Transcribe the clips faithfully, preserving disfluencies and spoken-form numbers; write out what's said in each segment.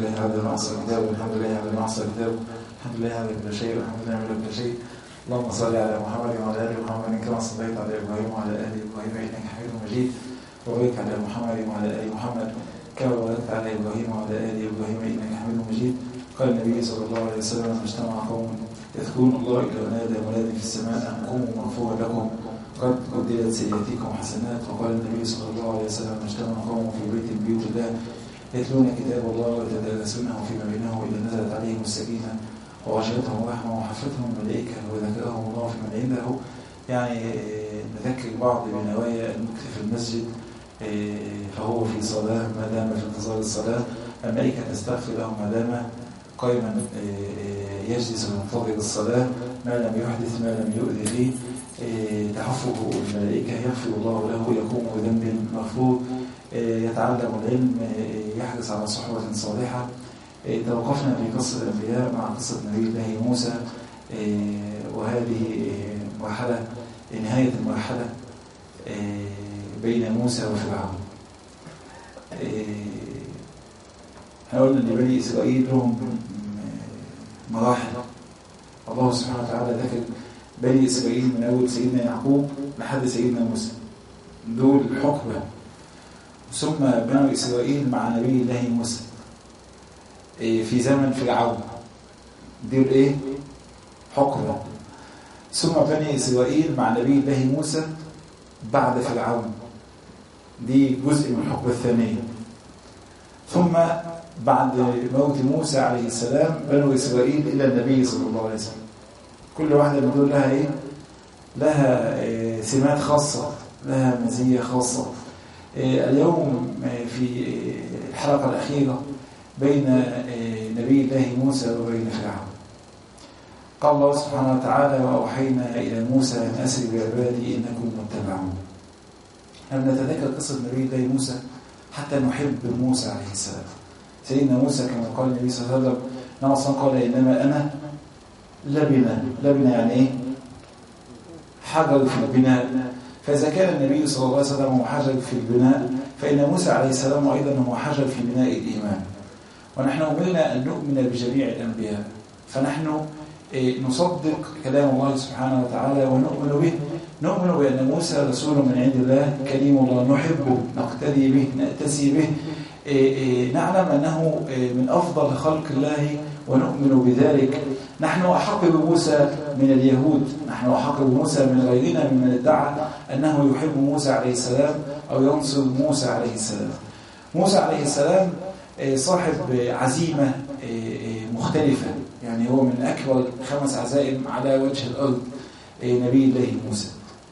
لله على ما أحصى الكتاب والحمد لله على ما أحصى الكتاب الحمد لله على كل شيء والحمد لله على كل شيء. اللهم صل على محمد وعلى آل محمد كما صليت على إبراهيم وعلى آل إبراهيم إنك حميد مجيد، وبارك على محمد وعلى آل محمد كما باركت على إبراهيم وعلى آل إبراهيم إنك حميد مجيد. قال النبي صلى الله عليه وسلم: اجتمع قوم يذكرون الله إلا ونادى مناد في السماء أن قوموا مغفورا لكم قد بدلت سيئاتكم حسنات. وقال النبي صلى الله عليه وسلم: اجتمع قوم في بيت من بيوت الله يتلون كتاب الله ويتدارسونه فيما بينهم إذا نزلت عليهم السكينة وغشيتهم الرحمة وحفتهم الملائكة وذكرهم الله في من عنده. يعني نذكر بعض بنوايا المكث في المسجد فهو في صلاة ما دام في انتظار الصلاة، الملائكة تستغفر له ما دام قائما يجلس وينتظر الصلاة ما لم يحدث ما لم يؤذي فيه، تحفه الملائكة يغفر الله له، يقوم بذنب مغفور، يتعلم العلم، يحرص على صحبة صالحة. توقفنا في قصة الأنبياء مع قصة نبي الله موسى، وهذه مرحلة نهاية المرحلة بين موسى وفرعون. احنا قلنا ان بني إسرائيل لهم مراحل. الله سبحانه وتعالى ذكر بني إسرائيل من أول سيدنا يعقوب لحد سيدنا موسى، دول حقبة. ثم بني إسرائيل مع نبي الله موسى في زمن فرعون، دول ايه؟ حقبة. ثم بني إسرائيل مع نبي الله موسى بعد فرعون، دي جزء من الحقبة الثانية. ثم بعد موت موسى عليه السلام بنو إسرائيل إلى النبي صلى الله عليه وسلم. كل واحدة من دول لها إيه؟ لها إيه سمات خاصة، لها مزية خاصة. إيه اليوم في الحلقة الأخيرة بين إيه نبي الله موسى وبين فرعون. قال الله سبحانه وتعالى: وأوحينا إلى موسى أن أسر بعبادي إنكم متبعون. لما نتذكر قصة نبي الله موسى حتى نحب موسى عليه السلام. سيدنا موسى كما قال النبي صلى الله عليه وسلم: نعم قال إنما أنا لبنة. لبنة يعني إيه؟ حجر في البناء. فإذا كان النبي صلى الله عليه وسلم هو حجر في البناء، فإن موسى عليه السلام أيضا هو حجر في بناء الإيمان. ونحن أمرنا أن نؤمن بجميع الأنبياء، فنحن نصدق كلام الله سبحانه وتعالى ونؤمن به. نؤمن بأن موسى رسول من عند الله كريم الله، نحبه، نقتدي به، نأتسي به، نعلم أنه من أفضل خلق الله ونؤمن بذلك. نحن أحق بموسى من اليهود، نحن أحق بموسى من غيرنا ممن ادعى أنه يحب موسى عليه السلام أو ينصر موسى عليه السلام. موسى عليه السلام صاحب عزيمة مختلفة، يعني هو من أكبر خمس عزائم على وجه الأرض نبي الله موسى.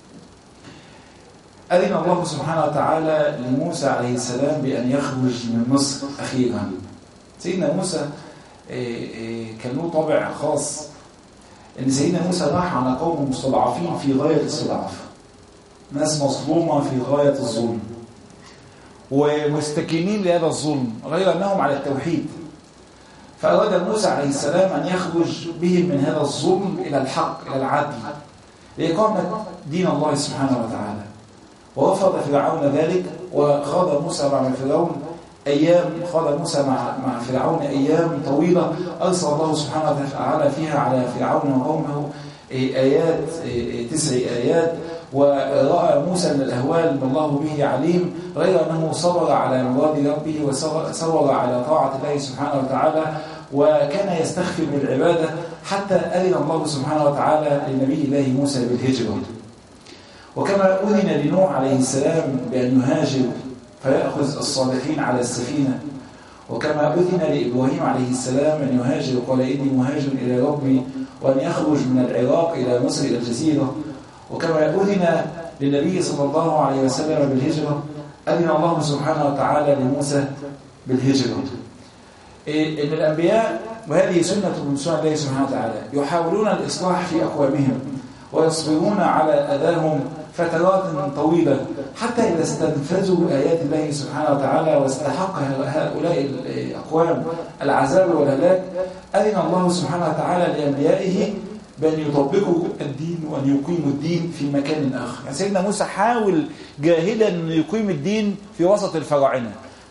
أذن الله سبحانه وتعالى لموسى عليه السلام بأن يخرج من مصر أخيرا. سيدنا موسى كان له طابع خاص، أن سيدنا موسى راح على قوم مستضعفين في غاية الاستضعاف، ناس مظلومة في غاية الظلم ومستكينين لهذا الظلم غير أنهم على التوحيد. فأراد موسى عليه السلام أن يخرج بهم من هذا الظلم إلى الحق، إلى العدل، لإقامة دين الله سبحانه وتعالى. ورفض فرعون ذلك، وخاض موسى مع فرعون أيام خاض موسى مع مع فرعون أيام طويلة أرسل الله سبحانه وتعالى فيها على فرعون وقومه آيات تسع آيات. ورأى موسى أن الأهوال من الله به عليم، غير أنه صبر على مراد ربه وصبر على طاعة الله سبحانه وتعالى، وكان يستخفي بالعبادة حتى أذن الله سبحانه وتعالى لنبي الله موسى بالهجرة. وكما أذن لنوح عليه السلام بأن يهاجر فيأخذ الصالحين على السفينة، وكما أذن لإبراهيم عليه السلام أن يهاجر قال إني مهاجر إلى ربي، وأن يخرج من العراق إلى مصر إلى الجزيرة. وكما أذن للنبي صلى الله عليه وسلم بالهجرة، أذن الله سبحانه وتعالى لموسى بالهجرة. إن الأنبياء، وهذه سنة من سنة الله سبحانه وتعالى، يحاولون الإصلاح في أقوامهم ويصبرون على أذاهم فترات طويلة حتى إذا استنفذوا آيات الله سبحانه وتعالى واستحق هؤلاء الأقوام العذاب والهلاك، أذن الله سبحانه وتعالى لأنبيائه بأن يطبقوا الدين وأن يقيموا الدين في مكان آخر. يعني سيدنا موسى حاول جاهدا أن يقيم الدين في وسط الفراعنة،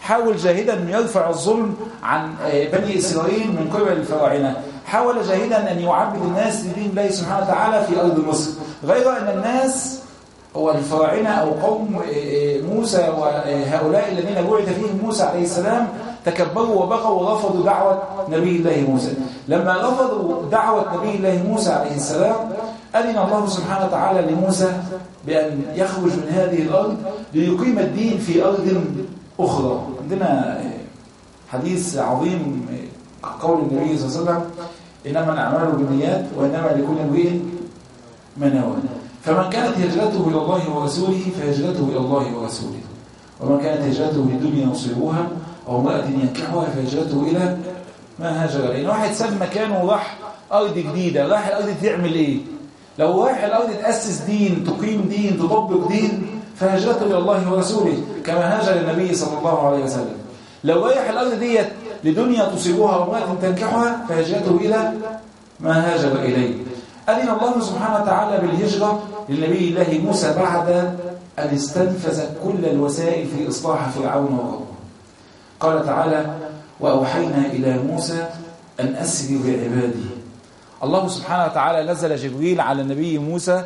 حاول جاهدا أن يرفع الظلم عن بني إسرائيل من قبل الفراعنة، حاول جاهدا أن يعبد الناس لدين الله سبحانه وتعالى في أرض مصر، غير أن الناس هو الفراعنة أو قوم موسى وهؤلاء الذين بعث فيهم موسى عليه السلام تكبروا وبغوا ورفضوا دعوة نبي الله موسى. لما رفضوا دعوة نبي الله موسى عليه السلام أذن الله سبحانه وتعالى لموسى بأن يخرج من هذه الأرض ليقيم الدين في أرض أخرى. عندنا حديث عظيم قول النبي صلى الله عليه وسلم إنما الأعمال بالنيات وإنما لكل امرئ ما نوى، فمن كانت هجرته إلى الله ورسوله فهجرته إلى الله ورسوله، ومن كانت هجرته لدنيا يصيبها أو امرأة ينكحها فهجرته إلى ما هاجر إليه. لأن واحد ساب مكانه وراح أرض جديدة، راح الأرض تعمل إيه؟ لو راح الأرض تأسس دين، تقيم دين، تطبق دين، فهجرته إلى الله ورسوله كما هاجر النبي صلى الله عليه وسلم. لو رايح الأرض ديت لدنيا تصيبها أو امرأة تنكحها فهجرته إلى ما هاجر إليه. أذن الله سبحانه وتعالى بالهجرة للنبي الله موسى بعد أن استنفذ كل الوسائل في إصلاح فرعون وقومه. قال تعالى وأوحينا إلى موسى أن أسري بعبادي. الله سبحانه وتعالى نزل جبريل على النبي موسى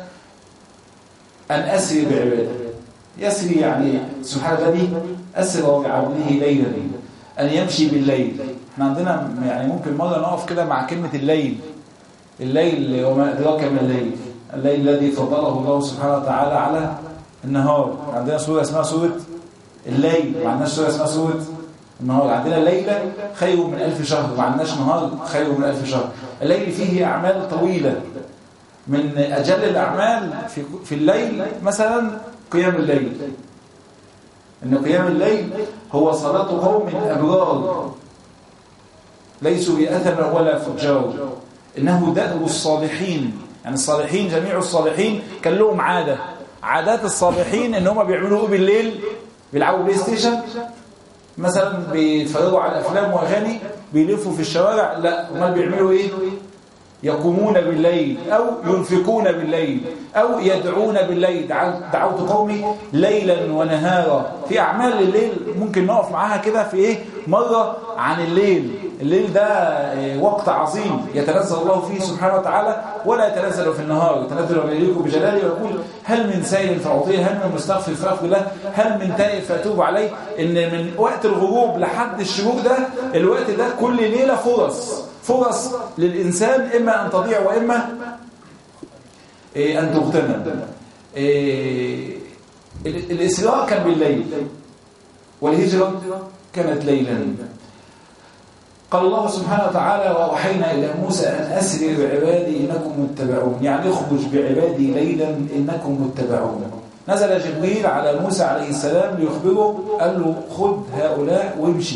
أن أسري بعبادي. يسري يعني سبحان الذي أسرى بعبده ليلا، أن يمشي بالليل. احنا عندنا يعني ممكن مرة نقف كده مع كلمة الليل. الليل وما أدراك ما الليل، الليل الذي فضله الله سبحانه وتعالى على النهار. عندنا سورة اسمها سورة الليل، ما عندناش سورة اسمها سورة النهار. عندنا ليلة خير من ألف شهر، ما عندناش نهار خير من ألف شهر. الليل فيه أعمال طويلة، من أجل الأعمال في في الليل مثلا قيام الليل. إن قيام الليل هو صلاة قوم أبرار ليسوا بأثم ولا فجار، إنه دأب الصالحين. يعني الصالحين جميع الصالحين كان لهم عادة، عادات الصالحين إن هم بيعملوا بالليل، بيلعبوا بلاي ستيشن مثلا، بيتفرجوا على أفلام وأغاني، بيلفوا في الشوارع. لا، هم بيعملوا إيه؟ يقومون بالليل أو ينفقون بالليل أو يدعون بالليل. دعوت قومي ليلا ونهارا. في أعمال الليل ممكن نقف معاها كده في إيه مرة عن الليل. الليل ده وقت عظيم يتنزل الله فيه سبحانه وتعالى، ولا يتنزل في النهار. يتنزل ويليق بجلاله ويقول هل من سائل فأعطيه، هل من مستغفر فأغفر له، هل من تائب فأتوب عليه. إن من وقت الغروب لحد الشروق ده، الوقت ده كل ليلة فرص فرص للإنسان، إما أن تضيع وإما أن تغتنم. الإسراء كان بالليل والهجرة كانت ليلا. قال الله سبحانه وتعالى وأوحينا إلى موسى أن أسري بعبادي إنكم متبعون، يعني اخرج بعبادي ليلا إنكم متبعون. نزل جبريل على موسى عليه السلام ليخبره، قال له خذ هؤلاء وامشي.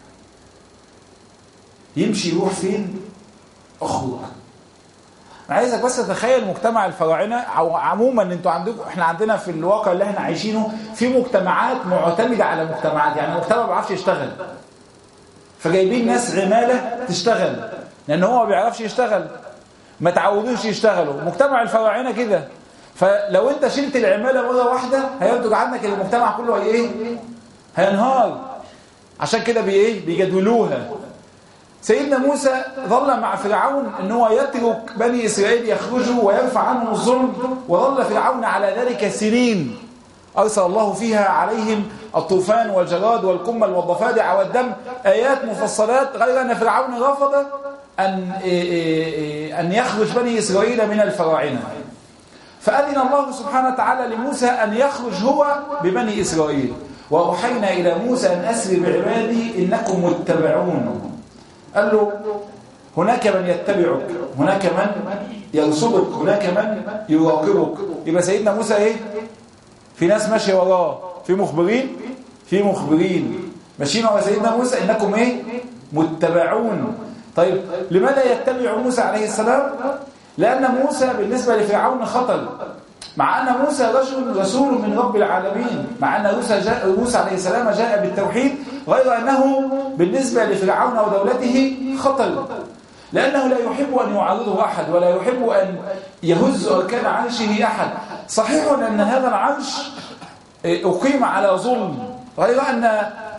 يمشي يروح فين؟ اخرج. انا عايزك بس تتخيل مجتمع الفراعنه، او عموما انتوا عندكم، احنا عندنا في الواقع اللي احنا عايشينه في مجتمعات معتمده على مجتمعات. يعني مجتمع ما بيعرفش يشتغل، فجايبين ناس عماله تشتغل لان هو ما بيعرفش يشتغل، ما تعودوش يشتغلوا. مجتمع الفراعنه كده، فلو انت شلت العماله مره واحده هينتج عنك المجتمع كله هي ايه؟ هينهار. عشان كده بي ايه؟ بيجدولوها. سيدنا موسى ظل مع فرعون ان هو يترك بني اسرائيل يخرجوا ويرفع عنهم الظلم، وظل فرعون على ذلك سنين. ارسل الله فيها عليهم الطوفان والجراد والقمل والضفادع والدم، ايات مفصلات، غير ان فرعون رفض ان ان يخرج بني اسرائيل من الفراعنه. فأذن الله سبحانه وتعالى لموسى أن يخرج هو ببني إسرائيل. وأوحينا إلى موسى أن أسري بعبادي إنكم متبعون. قال له هناك من يتبعك، هناك من يرصدك، هناك من يراقبك. يبقى سيدنا موسى إيه؟ في ناس ماشية وراه، في مخبرين في مخبرين ماشيين ورا سيدنا موسى. إنكم إيه؟ متبعون. طيب لماذا يتبع موسى عليه السلام؟ لأن موسى بالنسبة لفرعون خطر، مع أن موسى رجل رسول من رب العالمين، مع أن موسى, جاء موسى عليه السلام جاء بالتوحيد، غير أنه بالنسبة لفرعون ودولته خطر، لأنه لا يحب أن يعارضه أحد، ولا يحب أن يهز أركان عرشه أحد. صحيح أن هذا العرش أقيم على ظلم، غير أن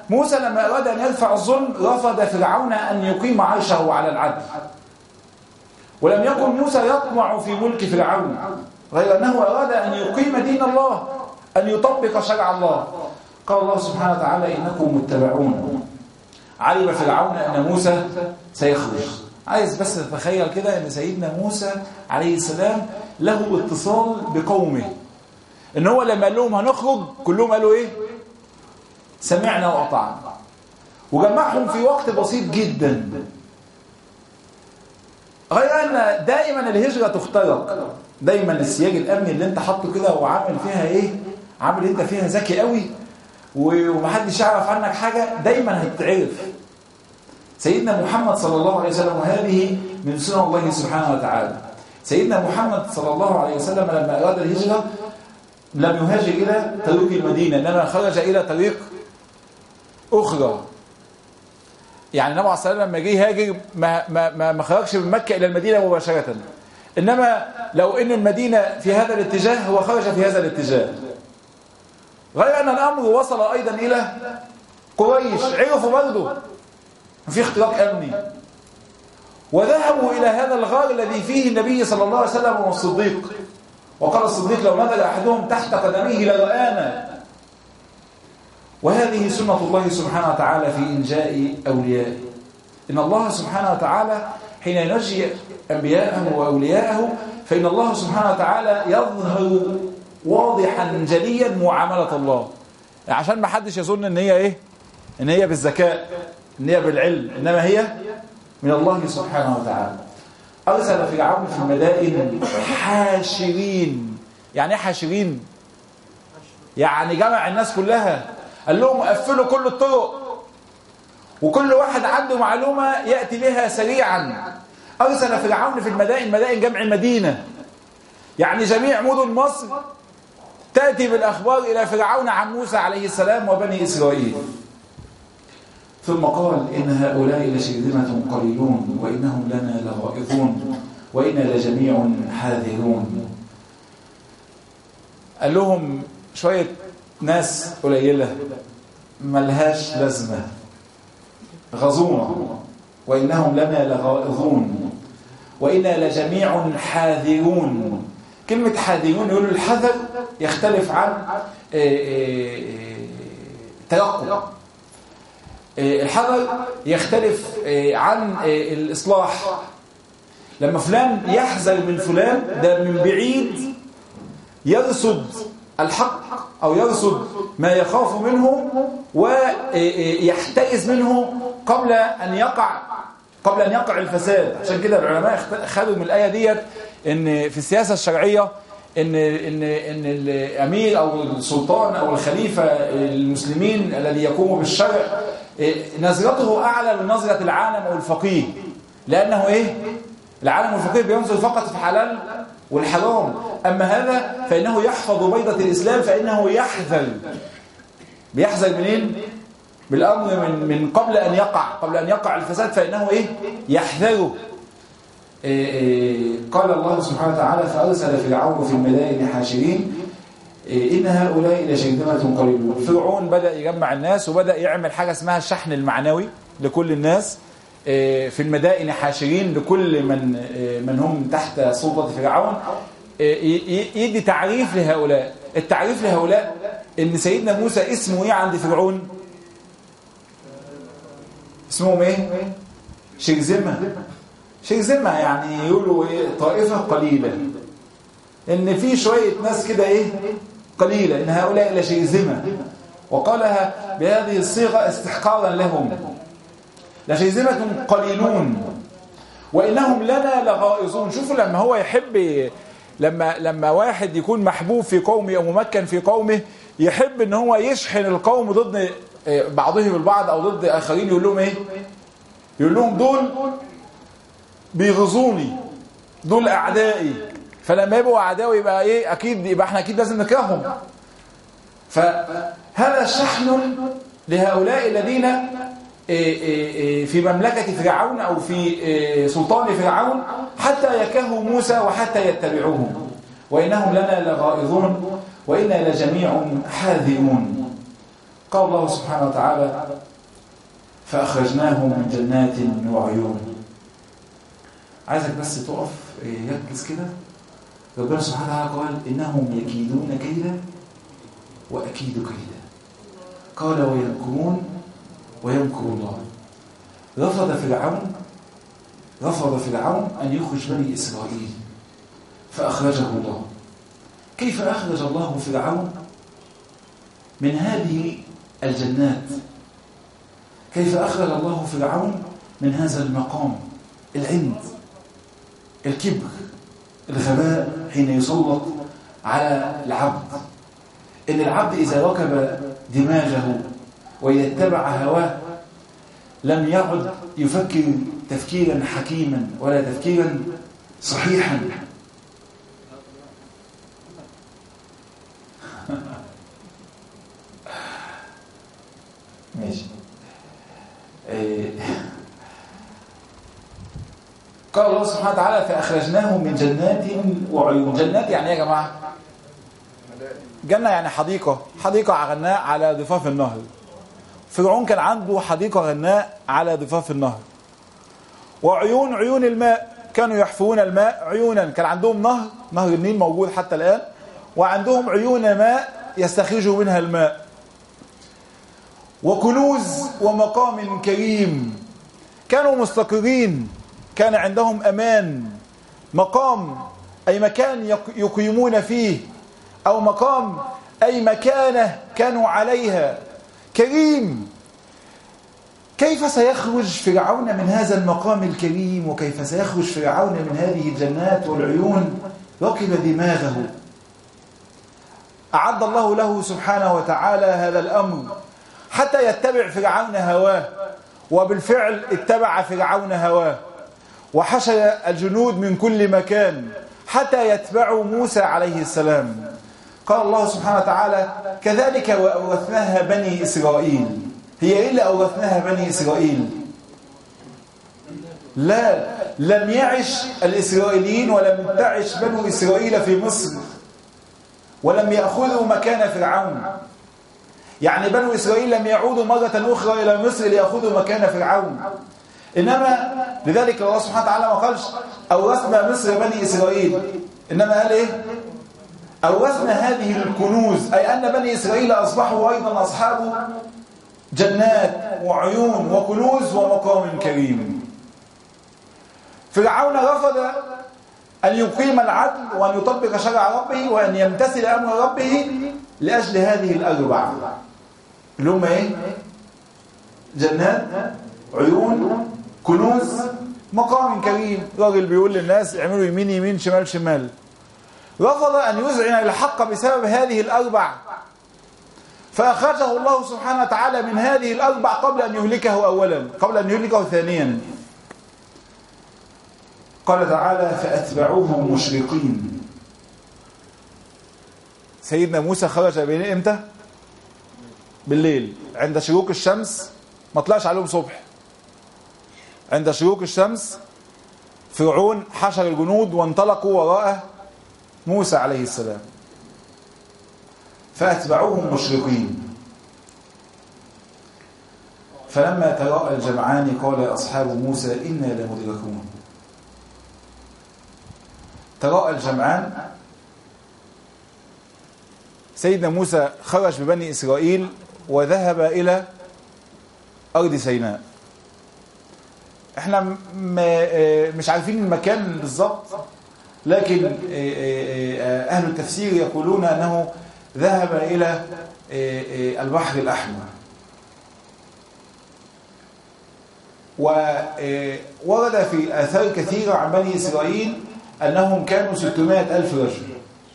موسى لما أراد أن يدفع الظلم رفض فرعون أن يقيم عيشه على العدل، ولم يكن موسى يطمع في ملك فرعون، غير أنه أراد أن يقيم دين الله، أن يطبق شرع الله. قال الله سبحانه وتعالى إنكم متبعون. علم فرعون أن موسى سيخرج. عايز بس تتخيل كده أن سيدنا موسى عليه السلام له اتصال بقومه، إن هو لما قال لهم هنخرج كلهم قالوا إيه؟ سمعنا وأطعنا، وجمعهم في وقت بسيط جدا. غير أن دائما الهجرة تخترق، دايما السياج الأمني اللي انت حاطه كده وعامل فيها إيه؟ عامل انت فيها ذكي قوي ومحدش يعرف عنك حاجة، دايما هتتعرف. سيدنا محمد صلى الله عليه وسلم، وهذه من سنن الله سبحانه وتعالى، سيدنا محمد صلى الله عليه وسلم لما أراد الهجرة لم يهاجر إلى طريق المدينة، إنما خرج إلى طريق أخرى. يعني النبي عليه الصلاة والسلام لما جه يهاجر ما, ما, ما خرجش من مكة إلى المدينة مباشرة، إنما لو إن المدينة في هذا الاتجاه هو خرج في هذا الاتجاه. غير أن الأمر وصل أيضا إلى قريش، عرفوا برضه في اختراق أمني، وذهبوا إلى هذا الغار الذي فيه النبي صلى الله عليه وسلم والصديق، وقال الصديق لو نزل أحدهم تحت قدميه لرآنا. وهذه سنة الله سبحانه وتعالى في إنجاء أوليائه. إن الله سبحانه وتعالى حين ينجي أنبياءه وأولياءه فإن الله سبحانه وتعالى يظهر واضحا جليا معاملة الله، عشان ما حدش يظن ان هي ايه، ان هي بالذكاء، ان هي بالعلم، انما هي من الله سبحانه وتعالى. ارسل فرعون في المدائن حاشرين. يعني ايه حاشرين؟ يعني جمع الناس كلها، قال لهم قفلوا كل الطرق، وكل واحد عنده معلومة يأتي بها سريعا. ارسل فرعون في المدائن، مدائن جمع مدينة، يعني جميع مدن مصر تأتي بالأخبار إلى فرعون عن موسى عليه السلام وبني إسرائيل. ثم قال إن هؤلاء لشرذمة قليلون وإنهم لنا لغائظون وإنا لجميع حاذرون. قال لهم شوية ناس قليلة ملهاش لازمة، غزونة، وإنهم لنا لغائظون وإنا لجميع حاذرون. كلمة حاذرون يقولوا الحذر يختلف عن تيقظ. الحذر يختلف عن الإصلاح. لما فلان يحذر من فلان ده من بعيد يرصد الحق أو يرصد ما يخاف منه ويحتئز منه قبل أن يقع قبل أن يقع الفساد. عشان كده العلماء خدوا من الآية ديت إن في السياسة الشرعية إن إن إن الأمير أو السلطان أو الخليفة المسلمين الذي يقوم بالشرع نظرته أعلى من نظرة العالم أو الفقيه، لأنه إيه؟ العالم والفقيه بينظر فقط في حلال والحرام، أما هذا فإنه يحفظ بيضة الإسلام، فإنه يحذر. بيحذر منين؟ بالأمر من من قبل أن يقع قبل أن يقع الفساد، فإنه إيه؟ يحذره. إيه إيه قال الله سبحانه وتعالى فأرسل فرعون في المدائن حاشرين إيه إن هؤلاء لشرذمة قليلون. فرعون بدأ يجمع الناس وبدأ يعمل حاجة اسمها الشحن المعنوي لكل الناس إيه في المدائن حاشرين، لكل من إيه من هم تحت سلطة فرعون، إيه يدي تعريف لهؤلاء. التعريف لهؤلاء إن سيدنا موسى اسمه إيه عند فرعون؟ اسمهم إيه؟ شرذمة. شرذمة يعني يقولوا إيه؟ طائفة قليلة، إن في شوية ناس كده إيه؟ قليلة، إن هؤلاء لشرذمة، وقالها بهذه الصيغة استحقارا لهم. لشرذمة قليلون وإنهم لنا لغائظون. شوفوا لما هو يحب، لما لما واحد يكون محبوب في قومه أو ممكن في قومه يحب إن هو يشحن القوم ضد بعضهم البعض أو ضد آخرين، يقول لهم إيه؟ يقول لهم دول بيغزوني، دول أعدائي، فلما يبقوا أعدائي يبقى إيه؟ أكيد يبقى إحنا أكيد لازم نكرههم. فهذا شحن لهؤلاء الذين في مملكة فرعون أو في سلطان فرعون حتى يكرهوا موسى وحتى يتبعوه. وإنهم لنا لغائظون وإنا لجميع حاذرون. قال الله سبحانه وتعالى فأخرجناهم من جنات وعيون. عايزك بس تقف يركز كده. ربنا سبحانه وتعالى قال إنهم يكيدون كيدا وأكيد كيدا. قال ويمكرون ويمكر الله. رفض فرعون رفض فرعون أن يخرج بني إسرائيل فأخرجه الله. كيف أخرج الله فرعون من هذه الجنات؟ كيف أخرج الله فرعون من هذا المقام العند، الكبر، الغباء حين يسلط على العبد؟ إن العبد إذا ركب دماغه ويتبع هواه لم يعد يفكر تفكيرا حكيما ولا تفكيرا صحيحا. ماشي. قال الله سبحانه وتعالى فأخرجناهم من جنات وعيون. جنات يعني ايه يا جماعة؟ جنة يعني حديقة، حديقة غناء على ضفاف النهر. فرعون كان عنده حديقة غناء على ضفاف النهر. وعيون، عيون الماء، كانوا يحفرون الماء عيونا. كان عندهم نهر، نهر النيل موجود حتى الآن، وعندهم عيون ماء يستخرجوا منها الماء. وكنوز ومقام كريم، كانوا مستقرين، كان عندهم أمان. مقام أي مكان يقيمون فيه، أو مقام أي مكانة كانوا عليها. كريم. كيف سيخرج فرعون من هذا المقام الكريم؟ وكيف سيخرج فرعون من هذه الجنات والعيون؟ ركب دماغه. أعد الله له سبحانه وتعالى هذا الأمر حتى يتبع فرعون هواه، وبالفعل اتبع فرعون هواه، وحشد الجنود من كل مكان حتى يتبعوا موسى عليه السلام. قال الله سبحانه وتعالى كذلك وأورثناها بني إسرائيل. هي إيه اللي أورثناها بني إسرائيل؟ لا، لم يعش الإسرائيليين ولم تعش بنو إسرائيل في مصر ولم يأخذوا مكان فرعون. يعني بنو إسرائيل لم يعودوا مرة أخرى إلى مصر ليأخذوا مكان فرعون. إنما لذلك الله سبحانه وتعالى ما قالش أورثنا مصر بني إسرائيل، إنما قال إيه؟ أورثنا هذه الكنوز، أي أن بني إسرائيل أصبحوا أيضا أصحاب جنات وعيون وكنوز ومقام كريم. فرعون رفض أن يقيم العدل وأن يطبق شرع ربه وأن يمتثل أمر ربه لأجل هذه الأربع اللي هم إيه؟ جنات، عيون، كنوز، مقام كريم. راجل بيقول للناس اعملوا يمين يمين شمال شمال. رفض أن يذعن الحق بسبب هذه الأربع، فأخرجه الله سبحانه وتعالى من هذه الأربع قبل أن يهلكه أولا، قبل أن يهلكه ثانيا. قال تعالى فأتبعوهم مشرقين. سيدنا موسى خرج بين امتى؟ بالليل، عند شروق الشمس، ما طلعش عليهم صبح. عند شروق الشمس فرعون حشر الجنود وانطلقوا وراء موسى عليه السلام. فأتبعوهم مشرقين. فلما تراءى الجمعان قال أصحاب موسى إنا لمدركون. تراءى الجمعان، سيدنا موسى خرج ببني إسرائيل وذهب إلى أرض سيناء. احنا مش عارفين المكان بالضبط، لكن أهل التفسير يقولون أنه ذهب إلى البحر الأحمر. وورد في آثار كثيرة عن بني إسرائيل أنهم كانوا ستمائة ألف رجل.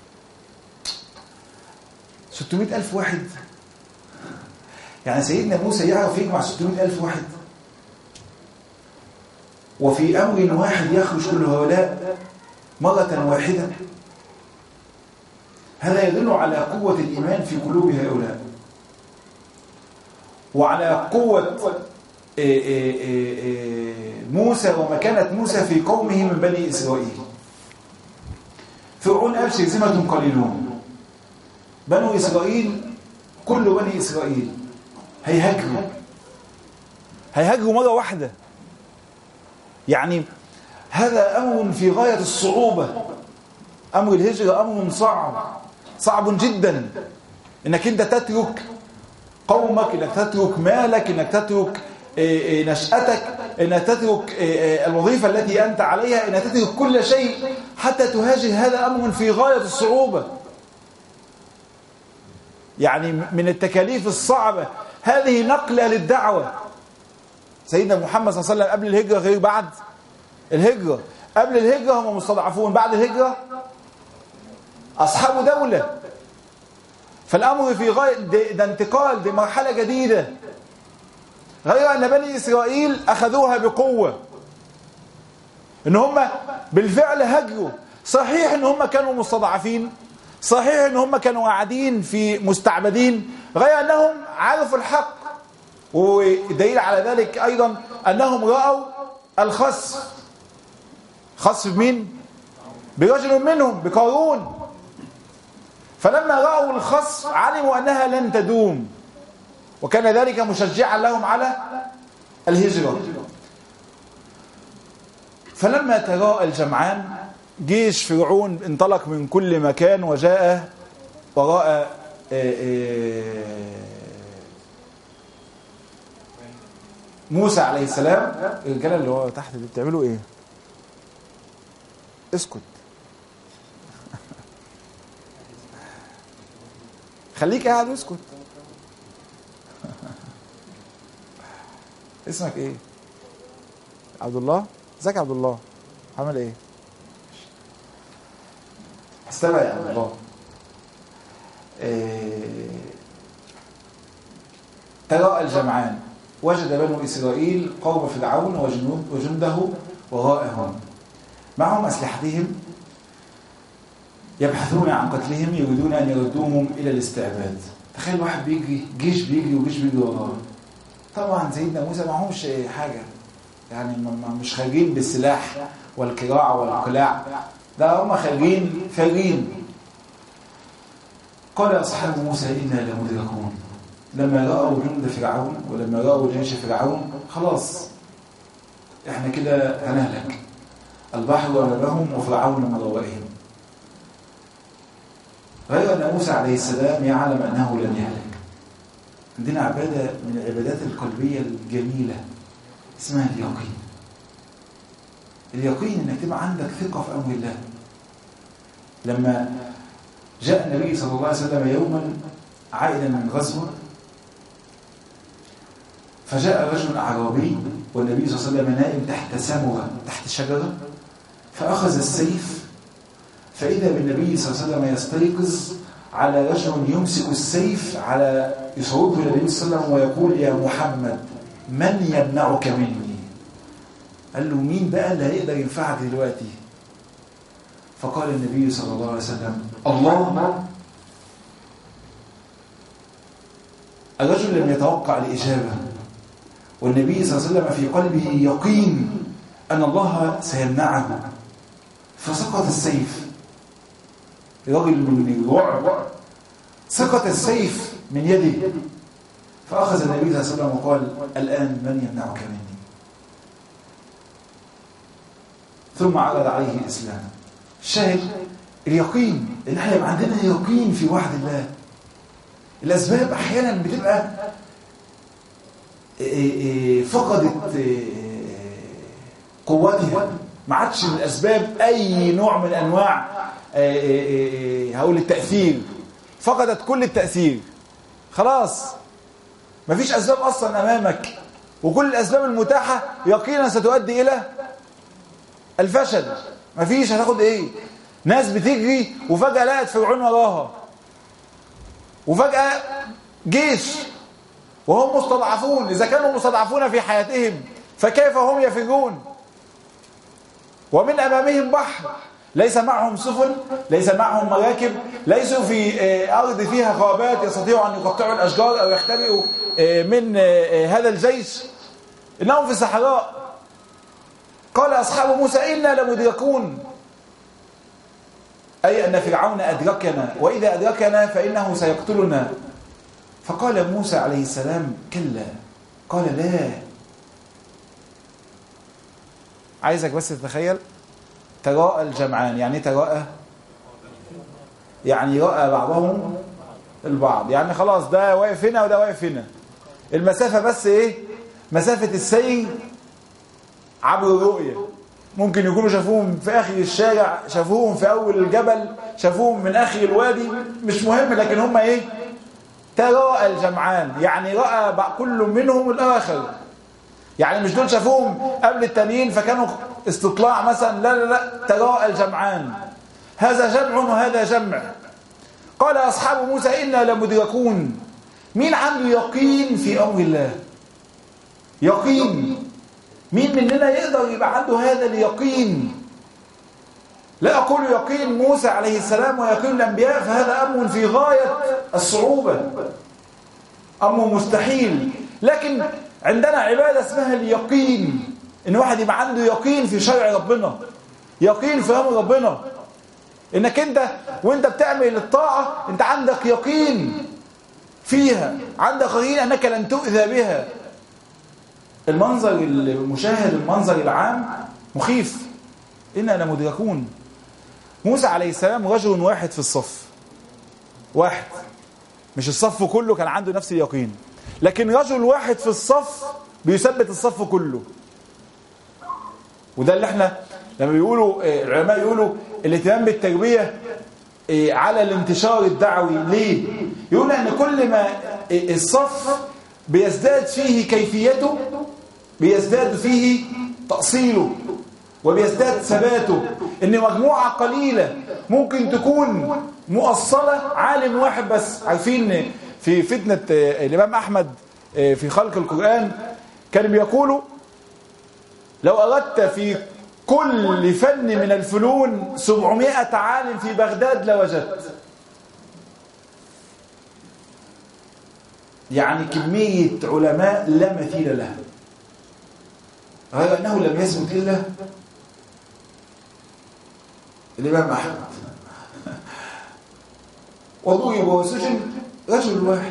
ستمائة ألف واحد، يعني سيدنا موسى يعرف يجمع ستمائة ألف واحد، وفي أمر واحد يخرج كل هؤلاء مرة واحدة. هذا يدل على قوة الإيمان في قلوب هؤلاء، وعلى قوة موسى ومكانة موسى في قومه من بني إسرائيل. فرعون قال شرذمة قليلون. بنو إسرائيل كل بني إسرائيل هيهاجروا هيهاجروا مرة واحدة. يعني هذا أمر في غاية الصعوبة. أمر الهجرة أمر صعب صعب جدا، إنك أنت تترك قومك، إنك تترك مالك، إنك تترك نشأتك، إنك تترك الوظيفة التي أنت عليها، إنك تترك كل شيء حتى تهاجر. هذا أمر في غاية الصعوبة، يعني من التكاليف الصعبة. هذه نقلة للدعوة. سيدنا محمد صلى الله عليه وسلم قبل الهجرة غير بعد الهجرة. قبل الهجرة هم مستضعفون، بعد الهجرة أصحاب دولة. فالأمر في غاية ده, ده انتقال، دي مرحلة جديدة. غير أن بني إسرائيل أخذوها بقوة، إن هم بالفعل هجروا. صحيح إن هم كانوا مستضعفين، صحيح إن هم كانوا قاعدين في مستعبدين، غير أنهم عرفوا الحق. ودليل على ذلك أيضا أنهم رأوا الخسف. خسف مين؟ برجل منهم، بقارون. فلما رأوا الخسف علموا أنها لن تدوم، وكان ذلك مشجعا لهم على الهجرة. فلما تراءى الجمعان، جيش فرعون انطلق من كل مكان وجاء وراء موسى عليه السلام. الرجاله اللي هو تحت دي بتعملوا ايه؟ اسكت. خليك قاعد واسكت. اسمك ايه؟ عبد الله. ازيك يا عبد الله؟ عامل ايه؟ استمع يا عبد الله. إيه... تراءى الجمعان، وجد بنو إسرائيل قوم فرعون وجنده وراءهم معهم أسلحتهم يبحثون عن قتلهم، يريدون أن يردوهم إلى الاستعباد. تخيل واحد بيجري، جيش بيجري وجيش بيجري وراه. طبعا سيدنا موسى معهمش حاجة، يعني مش خارجين بالسلاح والكراع والقلاع، ده هم خارجين فارين. قال أصحاب موسى إنا لمدركون. لما رأوا جند فرعون ولما رأوا جيش فرعون، خلاص احنا كده هنهلك. البحر أمامهم وفرعون من ورائهم. غير أن موسى عليه السلام يعلم أنه لن يهلك. عندنا عبادة من العبادات القلبية الجميلة اسمها اليقين. اليقين انك تبقى عندك ثقة في أمر الله. لما جاء النبي صلى الله عليه وسلم يوما عائدا من غزوة، فجاء رجل أعرابي والنبي صلى الله عليه وسلم نائم تحت سمرة، تحت شجرة، فأخذ السيف، فإذا بالنبي صلى الله عليه وسلم يستيقظ على رجل يمسك السيف على يصوبه النبي صلى الله عليه وسلم ويقول يا محمد من يمنعك مني؟ قال له مين بقى اللي هيقدر ينفعك دلوقتي؟ فقال النبي صلى الله عليه وسلم الله. الرجل لم يتوقع الإجابة، والنبي صلى الله عليه وسلم في قلبه يقين أن الله سيمنعه، فسقط السيف. رجل من الرعب سقط السيف من يده، فأخذ النبي صلى الله عليه وسلم وقال الآن من يمنعك مني؟ ثم عرض عليه الإسلام. الشاهد اليقين، إن احنا يبقى عندنا يقين في وعد الله. الأسباب أحيانا بتبقى فقدت قوتها، ما عادش الأسباب أي نوع من أنواع هقول التأثير، فقدت كل التأثير. خلاص مفيش أسباب أصلا أمامك، وكل الأسباب المتاحة يقينا ستؤدي إلى الفشل. مفيش، هتاخد إيه؟ ناس بتجري وفجأة لقت فرعون وراها، وفجأة جيش وهم مستضعفون. إذا كانوا مستضعفون في حياتهم فكيف هم يفرون؟ ومن أمامهم بحر، ليس معهم سفن، ليس معهم مراكب، ليسوا في أرض فيها غابات يستطيعوا أن يقطعوا الأشجار أو يختبئوا من هذا الجيش، إنهم في صحراء. قال أصحاب موسى إنا لمدركون، أي أن فرعون أدركنا، وإذا أدركنا فإنه سيقتلنا. فقال موسى عليه السلام كلا. قال لا. عايزك بس تتخيل تراءى الجمعان. يعني تراءى يعني رأى بعضهم البعض، يعني خلاص ده واقف هنا وده واقف هنا، المسافة بس ايه؟ مسافة السير عبر الرؤية. ممكن يكونوا شافوهم في آخر الشارع، شافوهم في أول الجبل، شافوهم من آخر الوادي، مش مهم، لكن هم ايه؟ تراءى الجمعان، يعني رأى كل منهم الآخر. يعني مش دول شافوهم قبل التانيين فكانوا استطلاع مثلا، لا لا لا، تراءى الجمعان، هذا جمع وهذا جمع. قال أصحاب موسى إنا لمدركون. مين عنده يقين في أمر الله؟ يقين. مين مننا يقدر يبقى عنده هذا اليقين؟ لا أقول يقين موسى عليه السلام ويقين الأنبياء، فهذا أمر في غاية الصعوبة، أمر مستحيل. لكن عندنا عبادة اسمها اليقين، إن واحد يبقى عنده يقين في شرع ربنا، يقين في أمر ربنا، إنك أنت وأنت بتعمل الطاعة أنت عندك يقين فيها، عندك يقين أنك لن تؤذى بها. المنظر المشاهد، المنظر العام مخيف. إننا لمدركون. موسى عليه السلام رجل واحد في الصف، واحد، مش الصف كله كان عنده نفس اليقين، لكن رجل واحد في الصف بيثبت الصف كله. وده اللي احنا لما بيقولوا العلماء يقولوا الاهتمام بالتربية على الانتشار الدعوي. ليه؟ يقول ان كل ما الصف بيزداد فيه كيفيته بيزداد فيه تأصيله وبيزداد ثباته. ان مجموعة قليلة ممكن تكون مؤصلة عالم واحد بس. عارفين في فتنة الإمام أحمد في خلق القرآن كانوا بيقولوا لو أردت في كل فن من الفنون سبعمائة عالم في بغداد لوجدت. يعني كمية علماء لا مثيل لها، غير أنه لم يثبت إلا الإمام أحمد. وضرب وسجن رجل واحد،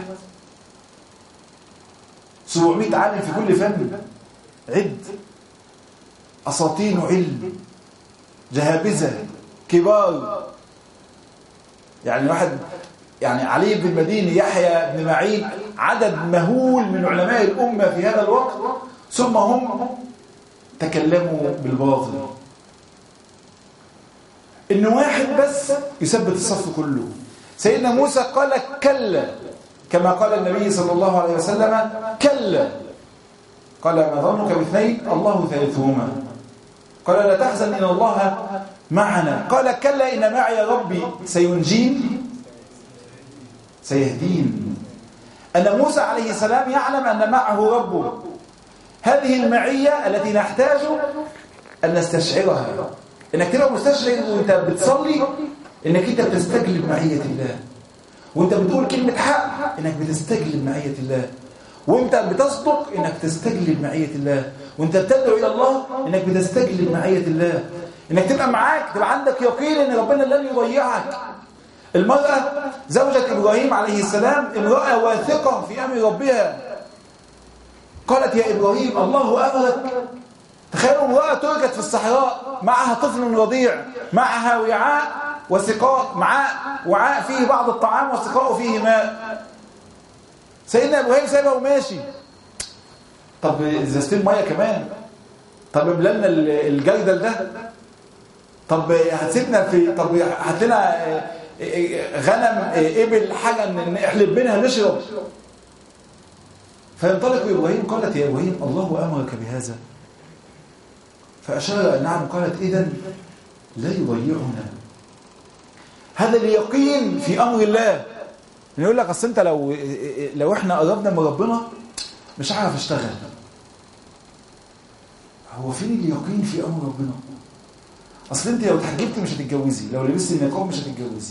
سبعمائة عالم في كل فن. عد أساطين علم، جهابذة كبار. يعني واحد يعني علي بن المديني، يحيى بن معين، عدد مهول من علماء الأمة في هذا الوقت، ثم هم تكلموا بالباطل. إن واحد بس يثبت الصف كله. سيدنا موسى قال كلا، كما قال النبي صلى الله عليه وسلم كلا. قال ما ظنك باثنين الله ثالثهما. قال لا تحزن إن الله معنا. قال كلا إن معي ربي سينجين سيهدين. أن موسى عليه السلام يعلم أن معه ربه. هذه المعية التي نحتاج أن نستشعرها، إنك تبقى مستشعر وإنت بتصلي إنك أنت بتستجلب معية الله، وإنت بتقول كلمة حق إنك بتستجلب معية الله، وإنت بتصدق إنك تستجلب معية الله، وإنت بتدعو إلى الله إنك بتستجلب معية الله، إنك تبقى معاك، تبقى عندك يقين إن ربنا لن يضيعك. المرأة زوجة إبراهيم عليه السلام امرأة واثقة في أمر ربها، قالت يا إبراهيم الله أمرك. تخيلوا امرأة تركت في الصحراء، معها طفل رضيع، معها وعاء وسقاء، معاه وعاء فيه بعض الطعام وسقاء فيه ماء. سيدنا إبراهيم سايبها وماشي. طب ازازتين ميه كمان، طب املنا الجردل ده، طب هتسيبنا في، طب هات لنا غنم ابل حاجه نحلب منها نشرب. فينطلق إبراهيم. قالت يا إبراهيم الله أمرك بهذا؟ فأشار نعم. قالت إذن لا يضيعنا. هذا اليقين في أمر الله. يقول لك أصل أنت لو لو إحنا قربنا من ربنا مش هعرف أشتغل. هو فين اليقين في أمر ربنا؟ أصل أنت لو اتحجبتي مش هتتجوزي، لو لبست النقاب مش هتتجوزي،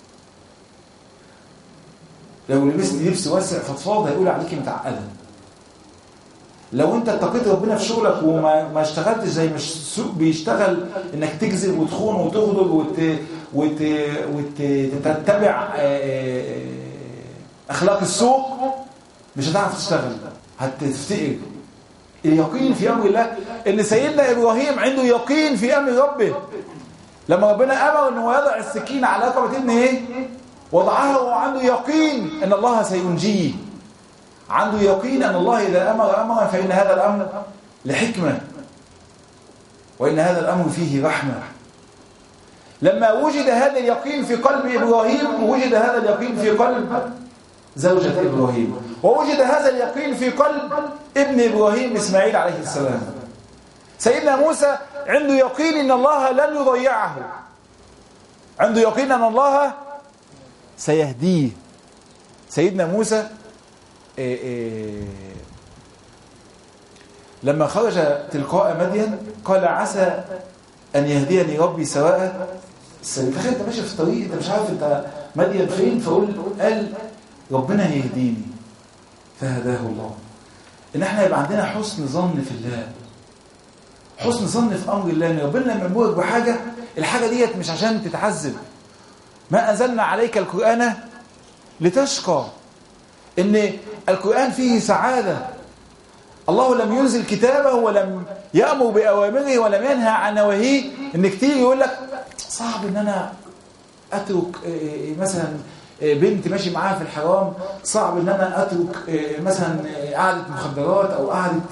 لو لبست لبس واسع فضفاض هيقول عليكي متعقده، لو انت اتقيت ربنا في شغلك وما ما اشتغلتش زي ما السوق بيشتغل انك تكذب وتخون وتغدر وت وت وتتبع أخلاق السوق مش هتعرف تشتغل، هتفتقر. اليقين في أمر الله، إن سيدنا إبراهيم عنده يقين في أمر ربه. لما ربنا أمر إنه يضع السكين على رقبة ابنه إيه؟ وضعها وعنده يقين أن الله سينجيه. عنده يقين أن الله إذا أمر أمرا فإن هذا الأمر لحكمة، وإن هذا الأمر فيه رحمة. لما وجد هذا اليقين في قلب إبراهيم، وجد هذا اليقين في قلب زوجة إبراهيم، ووجد هذا اليقين في قلب ابن إبراهيم إسماعيل عليه السلام. سيدنا موسى عنده يقين أن الله لن يضيعه، عنده يقين أن الله سيهديه. سيدنا موسى إيه إيه لما خرج تلقاء مدين قال عسى أن يهديني ربي سواء السبيل. تخيل انت ماشي في الطريق، انت مش عارف انت مدين فين، فقول قال ربنا هيهديني فهداه الله. ان احنا يبقى عندنا حسن ظن في الله، حسن ظن في امر الله، ان ربنا لما يمرك بحاجه، الحاجه ديت مش عشان تتعذب. ما انزلنا عليك القران لتشقى، ان القران فيه سعاده. الله لم ينزل كتابه ولم يأمر بأوامره ولم ينهى عن نواهيه. ان كتير يقول لك صعب ان انا اترك مثلا بنت ماشي معاها في الحرام، صعب ان انا اترك مثلا قعده مخدرات او قعده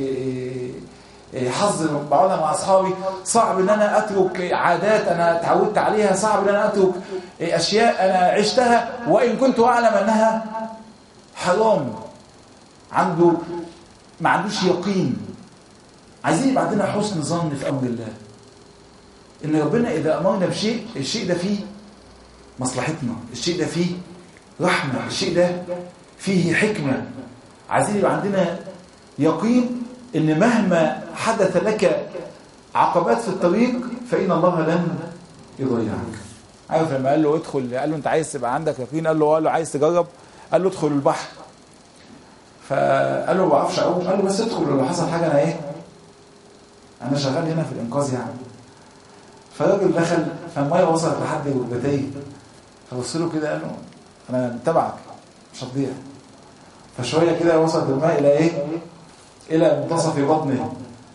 حظ بقعدها مع اصحابي، صعب ان انا اترك عادات انا اتعودت عليها، صعب ان انا اترك اشياء انا عشتها وان كنت اعلم انها حرام. عنده ما عندوش يقين. عايزين يبقى عندنا حسن ظن في امر الله، ان ربنا اذا امرنا بشيء، الشيء ده فيه مصلحتنا، الشيء ده فيه رحمه، الشيء ده فيه حكمه. عايزين يبقى عندنا يقين ان مهما حدث لك عقبات في الطريق فان الله لن يضيعك. عارف لما قال له ادخل، قال له انت عايز تبقى عندك يقين، قال له قال له عايز تجرب، قال له ادخل البحر. فقال له ما بعرفش اعوم، قال له بس ادخل لو حصل حاجه انا ايه، انا شغال هنا في الانقاذ يعني. فالراجل دخل، فالميه وصلت لحد ركبتيه، فبص له كده قال له انا متابعك مش هتضيع. فشويه كده وصلت الماء الى ايه، الى منتصف بطنه.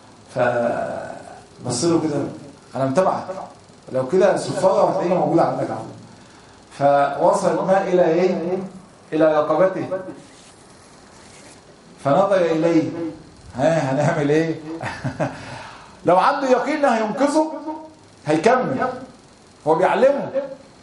فبص له كده انا متابعك، لو كده الصفاره هتلاقيها موجوده عندك عندك. فوصل الماء الى ايه، الى رقبته. فنظر إليه، ها هنعمل ايه؟ لو عنده يقين هينقذه هيكمل. هو بيعلمه.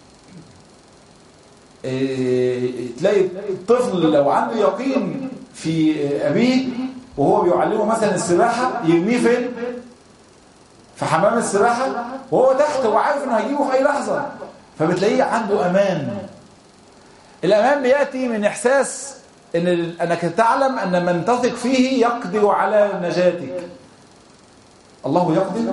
إيه تلاقي الطفل لو عنده يقين في أبيه وهو بيعلمه مثلا السباحة، يرميه فين؟ في حمام السباحة وهو تحت وعارف انه هيجيبه في اي لحظة، فبتلاقيه عنده امان. الامان بيأتي من احساس إن أنك تعلم أن من تثق فيه يقدر على نجاتك. الله يقدر،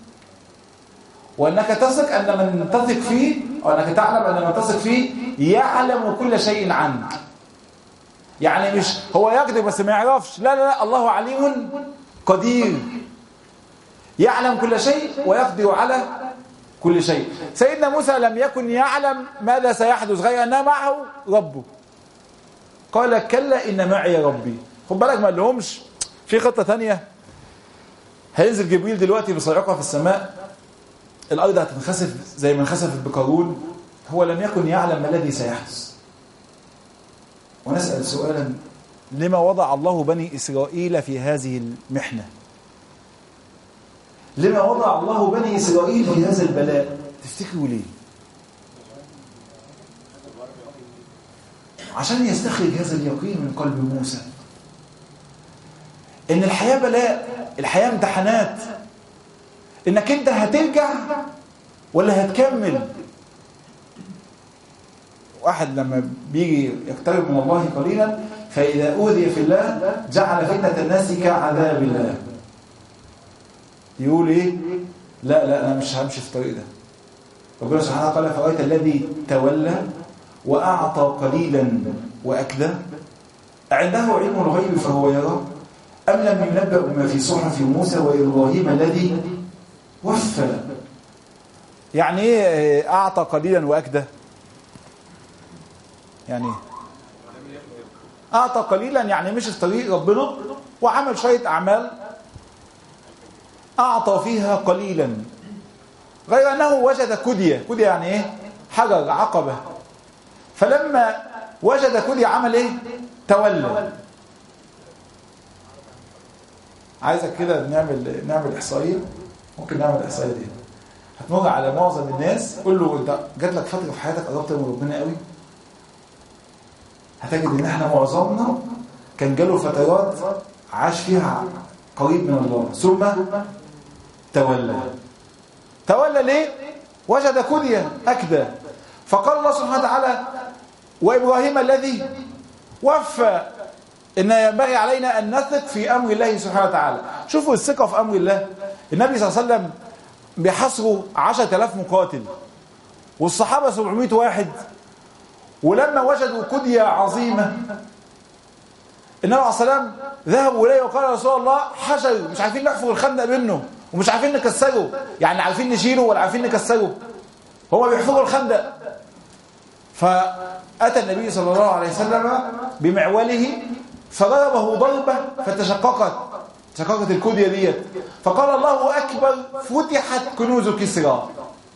وأنك تثق أن من تثق فيه، أو أنك تعلم أن من تثق فيه يعلم كل شيء عنك. يعني مش هو يقدر بس ما يعرفش، لا لا لا، الله عليم قدير، يعلم كل شيء ويقدر على كل شيء. سيدنا موسى لم يكن يعلم ماذا سيحدث غير أنه معه ربه. قال كلا إن معي ربي. خد بالك ما لهمش في خطة ثانية. هينزل جبريل دلوقتي بصاعقة في السماء، الأرض هتنخسف زي ما انخسفت بقارون. هو لم يكن يعلم ما الذي سيحدث. ونسأل سؤالا، لما وضع الله بني إسرائيل في هذه المحنة؟ لما وضع الله بني إسرائيل في هذا البلاء؟ تفتكروا ليه؟ عشان يستخرج هذا اليقين من قلب موسى ان الحياة بلاء، الحياة امتحانات، انك انت هترجع ولا هتكمل. واحد لما بيجي يقترب من الله قليلا فإذا أوذي في الله جعل فتنة الناس كعذاب الله. يقول ايه؟ لا لا انا مش همشي في الطريق ده. ربنا سبحانه وتعالى فرأيت الذي تولى وأعطى قليلا وأكدى عنده علم الغيب فهو يرى أم لم ينبأ بما في صحف موسى وإبراهيم الذي وفى. يعني ايه أعطى قليلا وأكدى؟ يعني ايه؟ أعطى قليلا يعني مشي في طريق ربنا وعمل شوية أعمال أعطى فيها قليلا، غير أنه وجد كدية. كدية يعني إيه؟ حجر، عقبة. فلما وجد كدية عمل إيه؟ تولى. عايزك كده نعمل نعمل إحصائية، ممكن نعمل إحصائية دي. هتمر على معظم الناس، قول له أنت جات لك فترة في حياتك قربت من ربنا قوي؟ هتجد إن إحنا معظمنا كان جاله فترات عاش فيها قريب من الله ثم تولى. تولى ليه؟ وجد كدية أكدى. فقال الله سبحانه وتعالى: وإبراهيم الذي وفى. إن ينبغي علينا أن نثق في أمر الله سبحانه وتعالى. شوفوا الثقة في أمر الله. النبي صلى الله عليه وسلم بيحصروا عشرة آلاف مقاتل والصحابة سبعمائة واحد، ولما وجدوا كدية عظيمة النبي عليه الصلاة والسلام ذهبوا إليه وقال: يا رسول الله حجر مش عارفين نحفر الخندق منه ومش عارفين نكسره، يعني عارفين نشيله ولا عارفين نكسره، هو بيحفروا الخندق. فأتى النبي صلى الله عليه وسلم بمعوله فضربه ضربة فتشققت شققت الكدية ديت، فقال: الله أكبر، فتحت كنوز كسرى.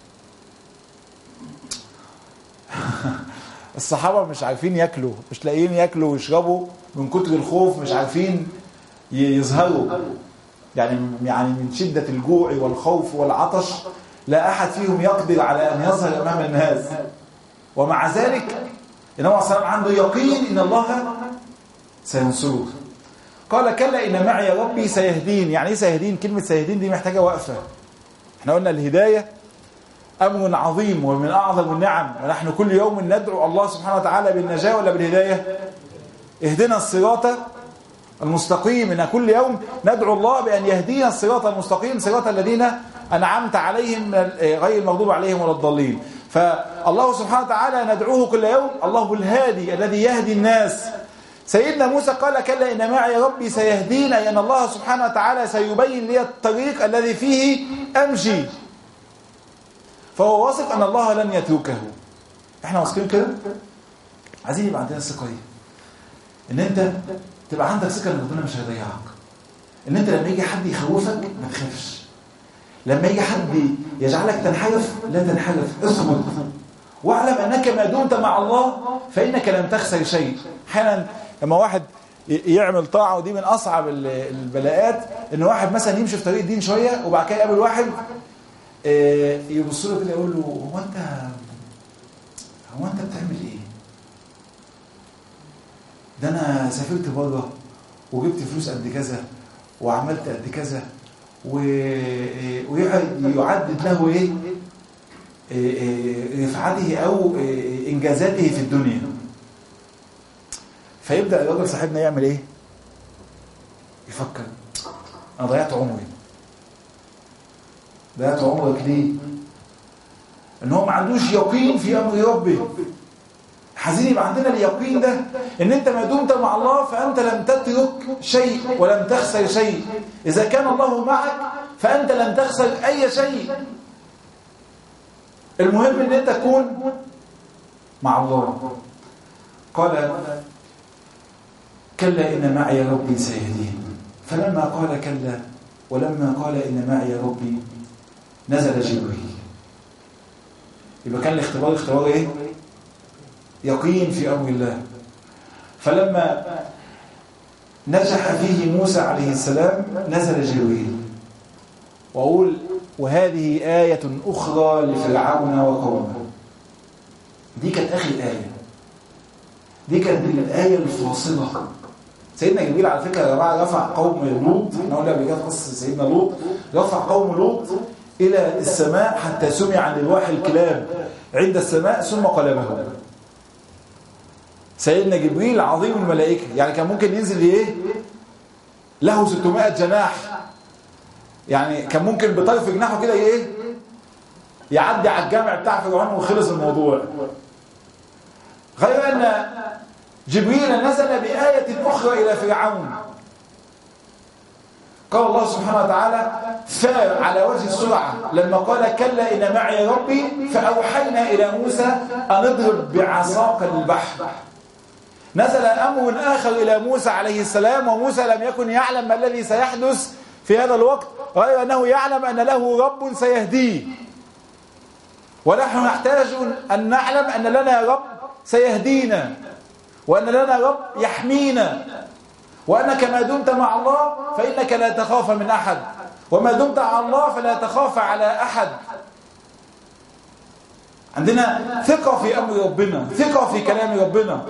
الصحابة مش عارفين ياكلوا، مش لاقيين ياكلوا ويشربوا من كتر الخوف، مش عارفين يظهروا، يعني يعني من شدة الجوع والخوف والعطش لا أحد فيهم يقدر على أن يظهر أمام الناس. ومع ذلك النبي عليه الصلاة والسلام عنده يقين إن الله سينصره. قال: كلا إن معي ربي سيهدين. يعني إيه سيهدين؟ كلمة سيهدين دي محتاجة وقفة. احنا قلنا الهداية أمر عظيم ومن أعظم النعم، ونحن كل يوم ندعو الله سبحانه وتعالى بالنجاة ولا بالهداية؟ اهدنا الصراط المستقيم. إن كل يوم ندعو الله بأن يهدينا الصراط المستقيم، صراط الذين أنعمت عليهم غير المغضوب عليهم ولا الضالين. فالله سبحانه وتعالى ندعوه كل يوم، الله الهادي الذي يهدي الناس. سيدنا موسى قال: كلا إن معي ربي سيهدين، أي أن الله سبحانه وتعالى سيبين لي الطريق الذي فيه أمشي. فهو واثق أن الله لن يتركه. احنا واثقين كده؟ عايزين يبقى عندنا ثقة ان انت تبقى عندك ثقة ان ربنا مش هيضيعك، ان انت لما يجي حد يخوفك ما تخافش، لما يجي حد يجعلك تنحرف لا تنحرف، اصمت واعلم انك ما دمت مع الله فانك لن تخسر شيء. احيانا لما واحد يعمل طاعة، ودي من اصعب البلاءات، ان واحد مثلا يمشي في طريق الدين شوية وبعد كده يقابل واحد يبص له كده يقول له: هو انت هو انت بتعمل ايه؟ ده انا سافرت بره وجبت فلوس قد كذا وعملت قد كذا، ويعدد له ايه رفعته او انجازاته في الدنيا. فيبدا الراجل صاحبنا يعمل ايه؟ يفكر: انا ضيعت عمري. ضيعت عمرك ليه؟ ان هو ما عندوش يقين في امر ربه. عايزين يبقى عندنا اليقين ده، ان انت ما دمت مع الله فانت لم تترك شيء ولم تخسر شيء. اذا كان الله معك فانت لم تخسر اي شيء. المهم ان انت تكون مع الله. قال: كلا ان معي ربي سيهدين. فلما قال كلا ولما قال ان معي ربي نزل جبريل. يبقى كان الاختبار اختبار ايه؟ يقين في امر الله. فلما نجح فيه موسى عليه السلام نزل جبريل. واقول: وهذه آية أخرى لفرعون وقومه. دي كانت آخر آية، دي كانت الآية الفاصلة. سيدنا جبريل على فكرة يا جماعة رفع قوم لوط، احنا قلنا قبل كده قصة سيدنا لوط، رفع قوم لوط إلى السماء حتى سمع عن الواح الكلاب عند السماء ثم قلبه. سيدنا جبريل عظيم الملائكة، يعني كان ممكن ينزل ايه؟ له ستمائة جناح، يعني كان ممكن بطرف جناحه كده ايه؟ يعدي على الجامع بتاع فرعون وخلص الموضوع. غير أن جبريل نزل بآية أخرى إلى فرعون. قال الله سبحانه وتعالى سار على وجه السرعة لما قال: كلا إن معي ربي فأوحينا إلى موسى أن اضرب بعصاك البحر. نزل أمر آخر إلى موسى عليه السلام، وموسى لم يكن يعلم ما الذي سيحدث في هذا الوقت، غير أنه يعلم أن له رب سيهديه. ونحن نحتاج أن نعلم أن لنا رب سيهدينا، وأن لنا رب يحمينا، وأنك ما دمت مع الله فإنك لا تخاف من أحد، وما دمت مع الله فلا تخاف على أحد. عندنا ثقة في أمر ربنا، ثقة في كلام ربنا.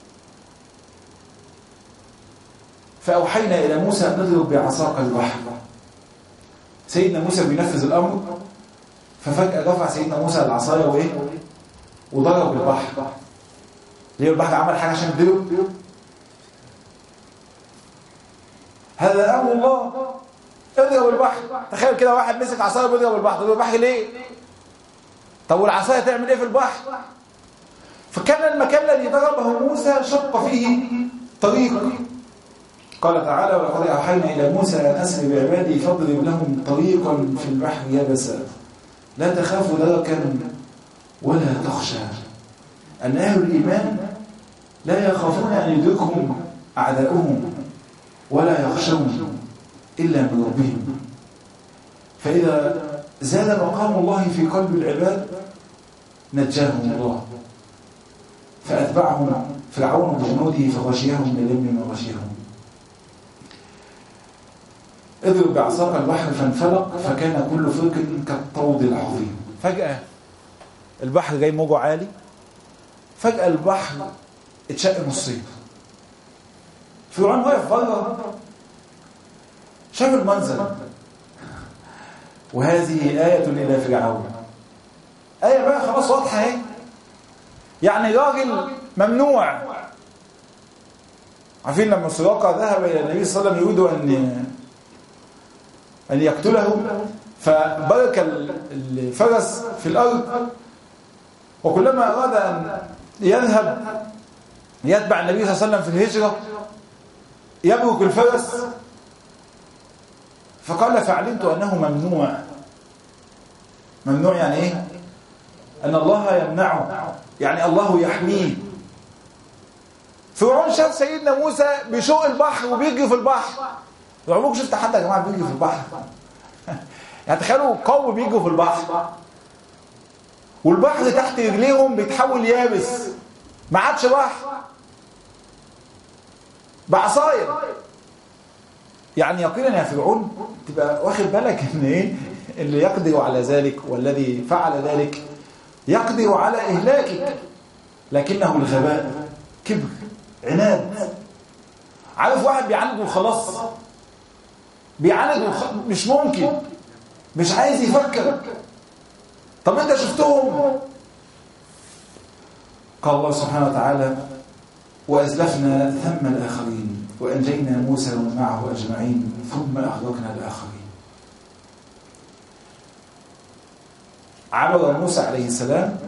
فأوحينا إلى موسى أن اضرب بعصاك البحر. سيدنا موسى بينفذ الأمر، ففجأة رفع سيدنا موسى العصاية وإيه؟ وضرب البحر. ليه البحر عمل حاجة عشان يضرب؟ هذا أمر الله، اضرب البحر. تخيل كده واحد مسك عصاية بيضرب البحر، طب البحر ليه؟ طب والعصاية تعمل إيه في البحر؟ فكان المكان الذي ضربه موسى شق فيه طريق. قال تعالى: ولقد أوحينا إلى موسى أن أسر بعبادي فاضرب لهم طريقا في البحر يبسا لا تخاف دركا ولا تخشى. أن أهل الإيمان لا يخافون أن يدركهم أعداؤهم ولا يخشون إلا من ربهم. فإذا زاد مقام الله في قلب العباد نجاهم الله، فأتبعهم فرعون بجنوده فغشيهم من اليم ما غشيهم. اضرب بعصاك البحر فانفلق فكان كل فرق كالطود العظيم. فجأة البحر جاي موجه عالي، فجأة البحر اتشق نصين. فرعون واقف بره شاف المنظر، وهذه آية إلى فرعون. آية بقى خلاص واضحة اهي، يعني راجل ممنوع. عارفين لما سراقة ذهب إلى النبي صلى الله عليه وسلم يريد أن أن يقتله، فبرك الفرس في الأرض، وكلما أراد أن يذهب يتبع النبي صلى الله عليه وسلم في الهجرة يبرك الفرس، فقال: فعلمت أنه ممنوع. ممنوع يعني إيه؟ أن الله يمنعه، يعني الله يحميه. فرعون شاف سيدنا موسى بشق البحر وبيجري في البحر. عمرك شفت حد يا جماعة بيجري في البحر؟ يعني تخيلوا قوم بيجروا في البحر، والبحر تحت رجليهم بيتحول يابس، ما عادش بحر، بعصاير. يعني يقينا يا فرعون تبقى واخد بالك ان ايه اللي يقدر على ذلك والذي فعل ذلك يقدر على إهلاكك، لكنه الغباء، كبر، عناد. عارف واحد بيعاند وخلاص، بيعاند وخ... مش ممكن، مش عايز يفكر. طب انت شفتهم؟ قال الله سبحانه وتعالى: وأزلفنا ثم الآخرين وأنجينا موسى ومن معه أجمعين ثم أغرقنا الآخرين. عبر موسى عليه السلام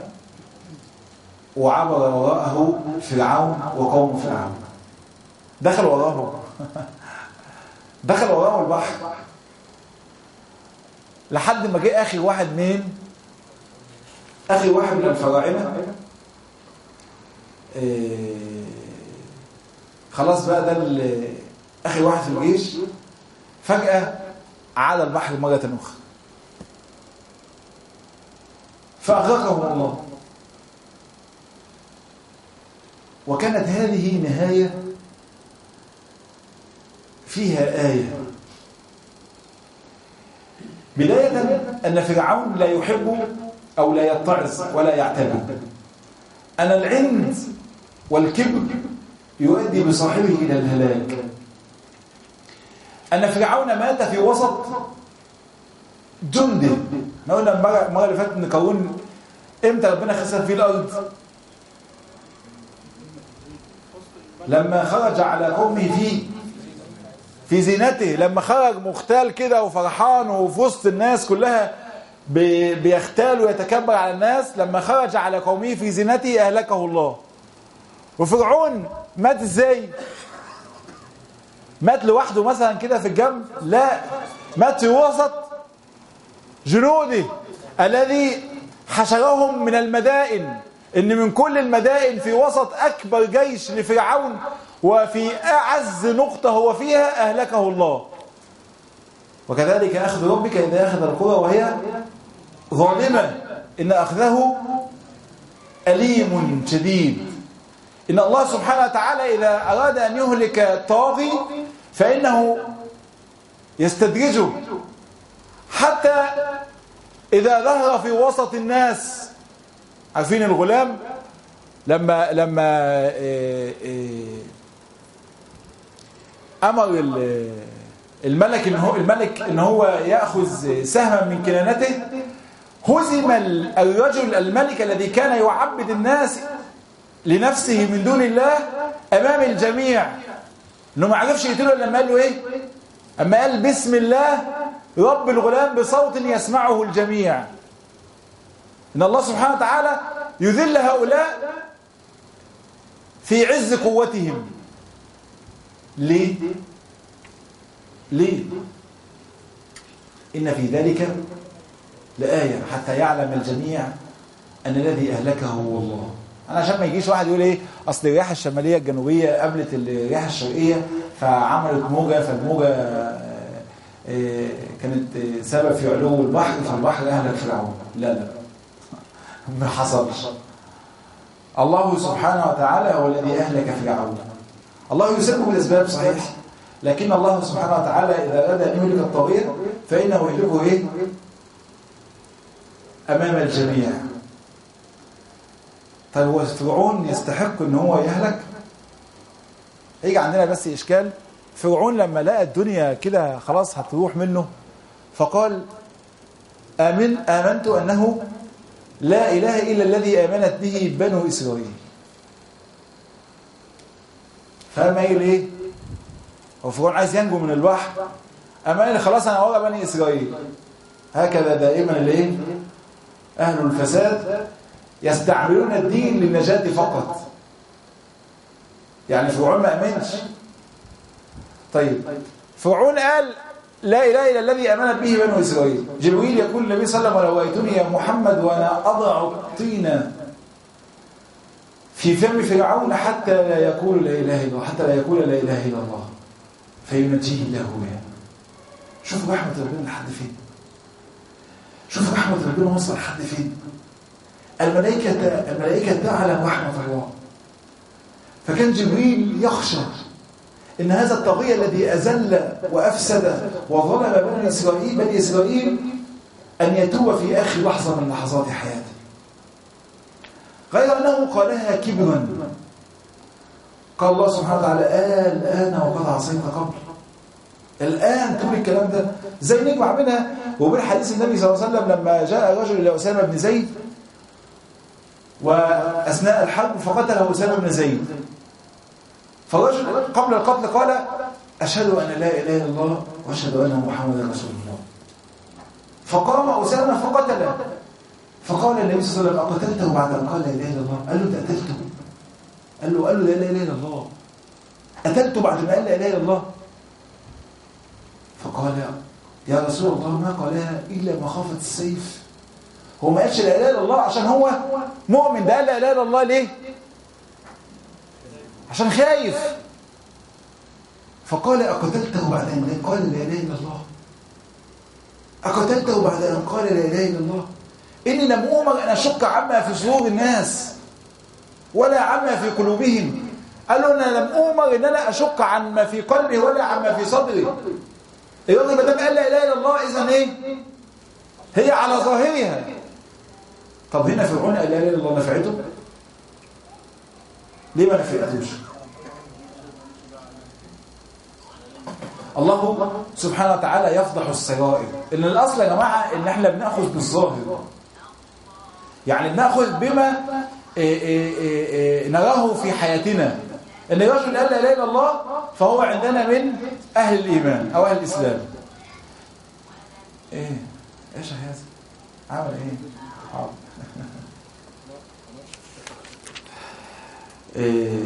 وعبر وراءه فرعون وقوم فرعون. دخل وراءه دخل وراءه البحر لحد ما جاء آخر واحد مين؟ آخر واحد من الفراعنة. إيه خلاص بقى ده آخر واحد في الجيش. فجأة عاد البحر مرة أخرى فأغرقهم الله. وكانت هذه نهاية فيها آية. بداية أن فرعون لا يحب أو لا يتعظ ولا يعتبر أن العند والكبر يؤدي بصاحبه إلى الهلاك. أن فرعون مات في وسط جنده. احنا قلنا المرة اللي فاتت ان قارون امتى ربنا خسف فيه الارض؟ لما خرج على قومه في في زينته، لما خرج مختال كده وفرحان وفي وسط الناس كلها بيختال ويتكبر على الناس، لما خرج على قومه في زينته اهلكه الله. وفرعون مات ازاي؟ مات لوحده مثلا كده في الجنب؟ لا، مات في وسط جنوده الذي حشرهم من المدائن إن من كل المدائن في وسط أكبر جيش لفرعون وفي أعز نقطة هو فيها أهلكه الله. وكذلك أخذ ربك إذا أخذ القرى وهي ظالمة إن أخذه أليم شديد. إن الله سبحانه وتعالى إذا أراد أن يهلك الطاغي فإنه يستدرجه حتى إذا ظهر في وسط الناس. عارفين الغلام لما لما أمر الملك إن هو الملك إن هو يأخذ سهما من كنانته، هزم الرجل الملك الذي كان يعبد الناس لنفسه من دون الله أمام الجميع، إنه ما عرفش يقتله لما قال له إيه؟ أما قال بسم الله رب الغلام بصوت يسمعه الجميع. إن الله سبحانه وتعالى يذل هؤلاء في عز قوتهم. ليه؟ ليه؟ إن في ذلك لآية حتى يعلم الجميع أن الذي أهلكه هو الله. أنا عشان ما يجيش واحد يقول إيه أصل الرياح الشمالية الجنوبية قابلت الرياح الشرقية فعملت موجة، فالموجة كانت سبب في علو البحر فالبحر أهلك فرعون. لا لا ما حصلش. الله سبحانه وتعالى هو الذي أهلك فرعون. الله يسبب الأسباب صحيح، لكن الله سبحانه وتعالى إذا أراد أن يهلك الطاغية فإنه يهلكه إيه؟ أمام الجميع. طيب هو فرعون يستحق ان هو يهلك؟ يجي عندنا بس إشكال. فرعون لما لقى الدنيا كده خلاص هتروح منه فقال آمن آمنت أنه لا إله إلا الذي آمنت به بنو إسرائيل. فأما يقول إيه؟ هو فرعون عايز ينجو من البحر، أما يقول خلاص أنا ورا بني إسرائيل. هكذا دائما الإيه؟ أهل الفساد يستعملون الدين للنجاة فقط. يعني فرعون ما أمنش. طيب فرعون قال لا إله إلا الذي آمنت به بنو إسرائيل. جبريل يقول للنبي صلى الله عليه وسلم لو رأيتني يا محمد وأنا أضع الطين في فم فرعون حتى لا يقول لا إله إلا الله، حتى لا يقول لا إله إلا الله فينجيه الله يعني. شوفوا رحمة ربنا لحد فين، شوفوا رحمة ربنا وصل لحد فين. الملائكة الملائكة تعلم رحمة الله، فكان جبريل يخشى إن هذا الطاغية الذي أذل وأفسد وظلم بني إسرائيل بني إسرائيل أن يتوب في آخر لحظة من لحظات حياته، غير أنه قالها كبرا. قال الله سبحانه وتعالى آه الآن وقد عصيت قبل. الآن تقول الكلام ده زي نجمع منها وبين حديث النبي صلى الله عليه وسلم لما جاء رجل إلى أسامة بن زيد وأثناء الحرب فقتله أسامة بن زيد، فالرجل قبل القتل قال أشهد أن لا إله إلا الله وأشهد أن محمدا رسول الله. فقام أسامة فقتله، فقال النبي صلى الله عليه وسلم أقتلته بعد أن قال لا إله إلا الله؟ قال له أنت قتلته؟ قال له قال له لا إله إلا الله، قتلته بعد ما قال لا إله إلا الله؟ فقال يا رسول الله ما قالها إلا مخافة السيف. هو ما قالش لا إله إلا الله عشان هو مؤمن، ده قال لا إله إلا الله ليه؟ عشان خايف. فقال أقتلته بعد أن قال لا إله إلا الله؟ أقتلته بعد أن قال لا إله إلا الله؟ إني لم أؤمر أن أشك عما في صدور الناس ولا عما في قلوبهم. قالوا أنا لم أؤمر أن أنا أشك عن ما في قلبي ولا عن ما في صدري. الراجل ما دام قال لا إله إلا الله إذن إيه؟ هي على ظاهرها. طب هنا فرعون قال لا إله إلا الله نفعته؟ ليه ما نفعتوش؟ الله سبحانه وتعالى يفضح السرائر. إن الأصل يا جماعة إن إحنا بنأخذ بالظاهر، يعني بنأخذ بما إيه إيه إيه نراه في حياتنا. إن الرجل قال لا إله إلا الله فهو عندنا من أهل الإيمان أو أهل الإسلام. إيه إيش هذا؟ عمل إيه؟ حاضر. إيه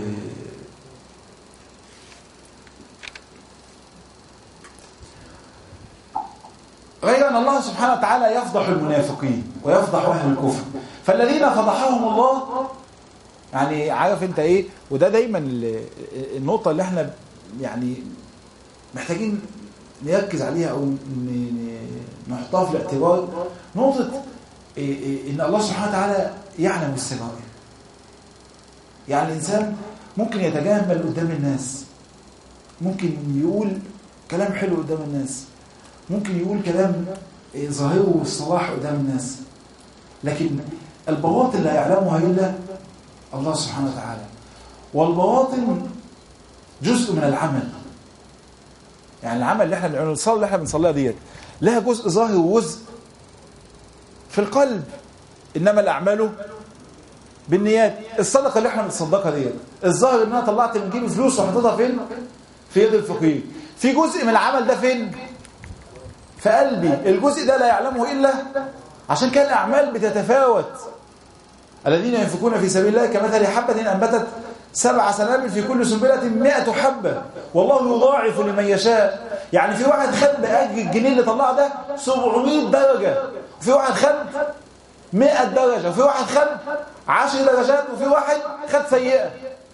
غير أن الله سبحانه وتعالى يفضح المنافقين ويفضح أهل الكفر. فالذين فضحهم الله، يعني عارف انت ايه، وده دايما النقطة اللي احنا يعني محتاجين نركز عليها او نحطها في الاعتبار، نقطة ان الله سبحانه وتعالى يعلم السرائر. يعني الانسان ممكن يتجمل قدام الناس، ممكن يقول كلام حلو قدام الناس، ممكن يقول كلام ظاهره الصلاح قدام الناس، لكن البواطن لا يعلمها إلا الله سبحانه وتعالى. والبواطن جزء من العمل. يعني العمل اللي احنا بنعمله، الصلاة اللي احنا بنصليها ديت لها جزء ظاهر وجزء في القلب. إنما الأعمال بالنيات. الصدقة اللي احنا بنصدقها ديت الظاهر ان انا طلعت من جيبي فلوس وحطيتها فين؟ في يد الفقير. في جزء من العمل ده فين؟ في قلبي. الجزء ده لا يعلمه إلا، عشان كده الأعمال بتتفاوت. الذين ينفقون في سبيل الله كمثل حبة أنبتت سبع سنابل في كل سنبلة مئة حبة والله يضاعف لمن يشاء. يعني في واحد خد بأجر الجنيه اللي طلعه ده سبعمائة درجة، وفي واحد خد مئة درجة، وفي واحد خد عشر درجات، وفي واحد خد سيئة.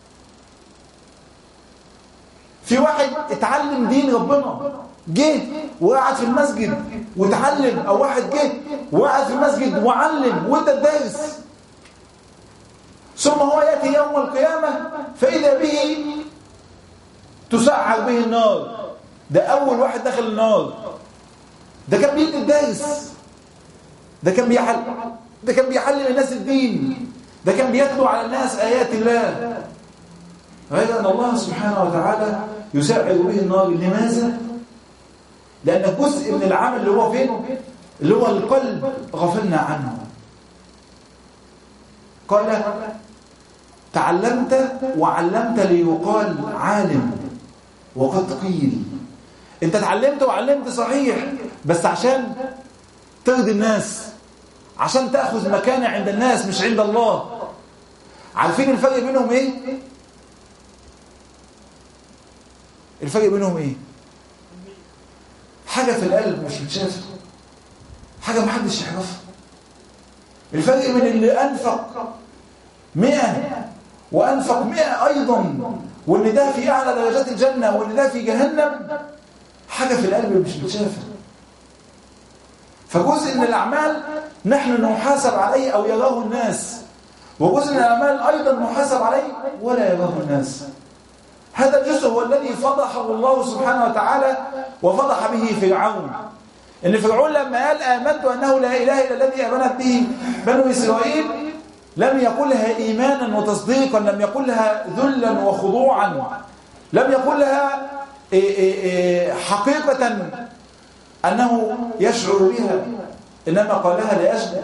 في واحد اتعلم دين ربنا جه وقعد في المسجد وتعلم، او واحد جه وقعد في المسجد وعلم وادى الدرس، ثم هو ياتي يوم القيامه فاذا به تسعر به النار. ده اول واحد دخل النار، ده كان بيدي الدرس، ده كان بيعلم، ده كان بيعلم الناس الدين، ده كان بيتلو على الناس ايات الله. غير ان الله سبحانه وتعالى يسعر به النار. لماذا؟ لأن جزء من العمل اللي هو فين؟ اللي هو القلب غفلنا عنه. قال تعلمت وعلمت ليقال عالم وقد قيل. انت تعلمت وعلمت صحيح، بس عشان ترضي الناس، عشان تأخذ مكانة عند الناس مش عند الله. عارفين الفرق بينهم ايه؟ الفرق بينهم ايه؟ حاجة في القلب مش متشافة، حاجة محدش يعرفها. الفرق من اللي أنفق مئة وأنفق مئة أيضا، واللي ده في أعلى درجات الجنة واللي ده في جهنم، حاجة في القلب مش متشافة. فجزء من الأعمال نحن نحاسب عليه أو يراه الناس، وجزء من الأعمال أيضا نحاسب عليه ولا يراه الناس. هذا الجزء هو الذي فضحه الله سبحانه وتعالى وفضح به فرعون. إن فرعون لما قال آمنت أنه لا إله إلا الذي آمنت به بنو إسرائيل، لم يقلها إيمانا وتصديقا، لم يقلها ذلا وخضوعا، لم يقلها حقيقة أنه يشعر بها، إنما قالها لأجل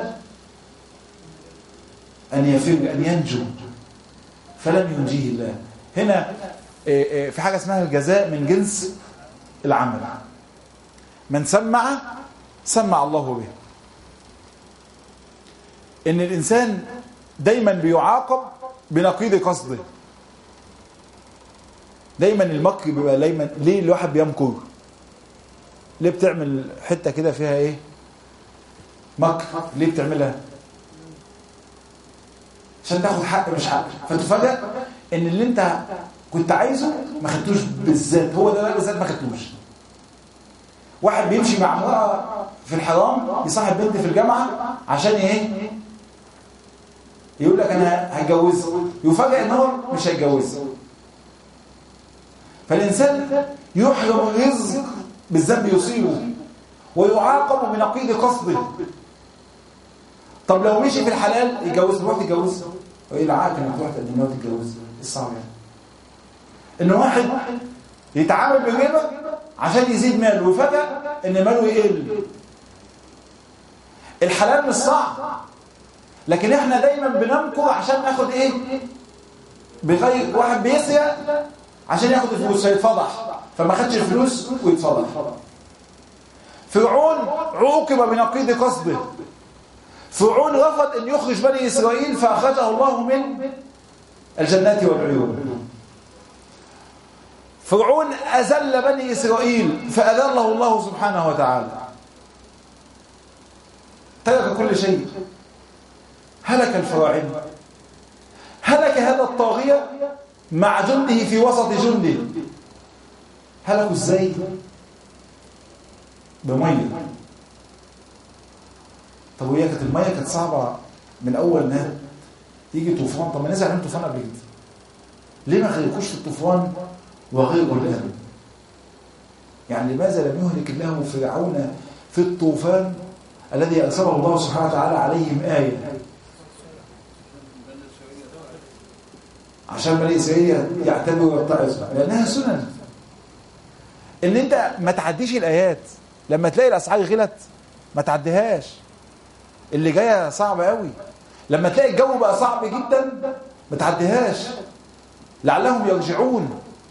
أن يفر، أن ينجو، فلم ينجيه الله. هنا في حاجة اسمها الجزاء من جنس العمل. من سمع سمع الله به. إن الإنسان دايما بيعاقب بنقيض قصده. دايما المكر بيبقى دايما. ليه الواحد بيمكر؟ ليه بتعمل حتة كده فيها ايه؟ مكر. ليه بتعملها؟ عشان تاخد حق مش حق، فتفاجئ ان اللي انت كنت عايزه ما خدتوش بالذات، هو ده بالذات ما خدتوش. واحد بيمشي مع امرأة في الحرام، يصاحب بنت في الجامعة عشان ايه؟ يقول لك انا هتجوزها، يفاجئ ان هو مش هيتجوزها. فالانسان يحرم الرزق بالذنب يصيبه ويعاقب بنقيض قصده. طب لو مشي في الحلال يتجوز، تروح تتجوز، وايه العاقل انك تروح تقدم له تتجوز؟ الصعب يعني ان واحد يتعامل بالربا عشان يزيد ماله، وفجأة ان ماله يقل. الحلال مش صعب، لكن احنا دايما بنمكر عشان ناخد ايه؟ بغير. واحد بيسرق عشان ياخد الفلوس فيتفضح، فما خدش الفلوس ويتفضح. فرعون عوقب بنقيض قصده. فرعون رفض ان يخرج بني اسرائيل فاخرجه الله من الجنات والعيون. فرعون اذل بني اسرائيل فاذله الله سبحانه وتعالى. ترك كل شيء. هلك الفراعنة، هلك هذا الطاغية مع جنده في وسط جنده. هلكوا ازاي؟ بمية. طب وهي كانت المية كانت صعبة من أول انها يجي طوفان. طب ما نزل عليهم طوفان قبل كده، ليه ما غرقوش في الطوفان وغرقوا الآن؟ يعني لماذا لم يهلك الله فرعون في الطوفان الذي أرسله الله سبحانه وتعالى عليهم آية؟ عشان بني إسرائيل يعتبروا ويتعظوا، لأنها سنن. إن أنت ما تعديش الآيات. لما تلاقي الأسعار غلت ما تعديهاش، اللي جاية صعبة قوي. لما تلاقي الجو بقى صعب جدا ما تعديهاش، لعلهم يرجعون.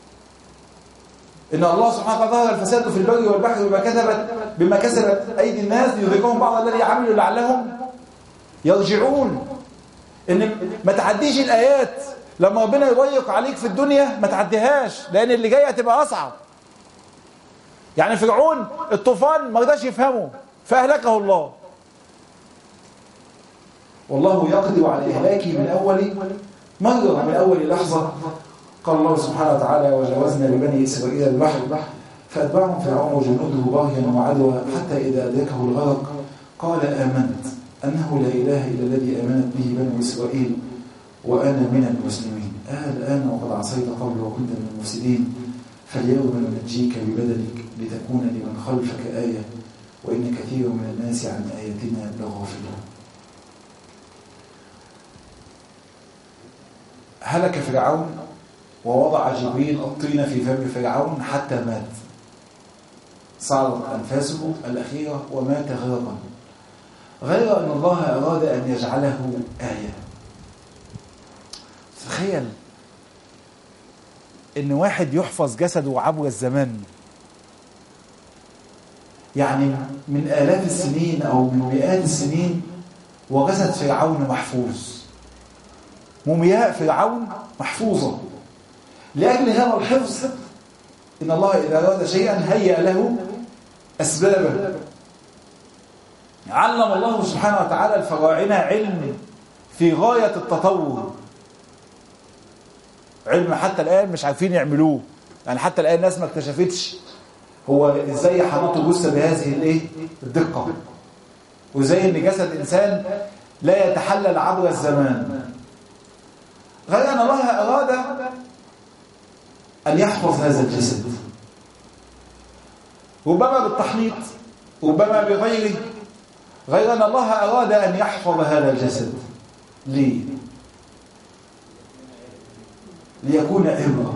إن الله سبحانه وتعالى ظهر الفساد في البر والبحر بما كسبت بما كسبت أيدي الناس ليذيقهم بعض الذي عملوا لعلهم يرجعون. إن ما تعديش الآيات. لما ربنا يضيق عليك في الدنيا ما تعديهاش، لأن اللي جاي هتبقى أصعب. يعني فرعون الطوفان ما رضاش يفهمه فأهلكه الله. والله يقدر على إهلاكه من أول مرة، من أول لحظة. قال الله سبحانه وتعالى: وجاوزنا ببني إسرائيل البحر فأتبعهم فرعون وجنوده بغيا وعدوا حتى إذا أدركه الغرق قال آمنت أنه لا إله إلا الذي آمنت به بنو إسرائيل وأنا من المسلمين. آه الآن وقد عصيت قبل وكنت من المفسدين فاليوم ننجيك ببدنك لتكون لمن خلفك آية وإن كثير من الناس عن آياتنا لغافلون. هلك فرعون ووضع جبريل الطين في فم فرعون حتى مات، صارت أنفاسه الأخيرة ومات غرقا، غير أن الله أراد أن يجعله آية. تخيل إن واحد يحفظ جسده عبر الزمان، يعني من آلاف السنين أو من مئات السنين وجسد فرعون محفوظ، مومياء فرعون محفوظة. لأجل هذا الحفظ إن الله إذا أراد شيئا هيأ له أسبابه. علم الله سبحانه وتعالى الفراعنة علم في غاية التطور، علم حتى الآن مش عارفين يعملوه. يعني حتى الآن الناس ما اكتشفتش هو إزاي حنطوا جثة بهذه الايه الدقة، وإزاي إن جسد إنسان لا يتحلل عبر الزمان، غير أن الله أراد أن يحفظ هذا الجسد، ربما بالتحنيط ربما بغيره، غير أن الله أراد أن يحفظ هذا الجسد. ليه؟ ليكون عبرة.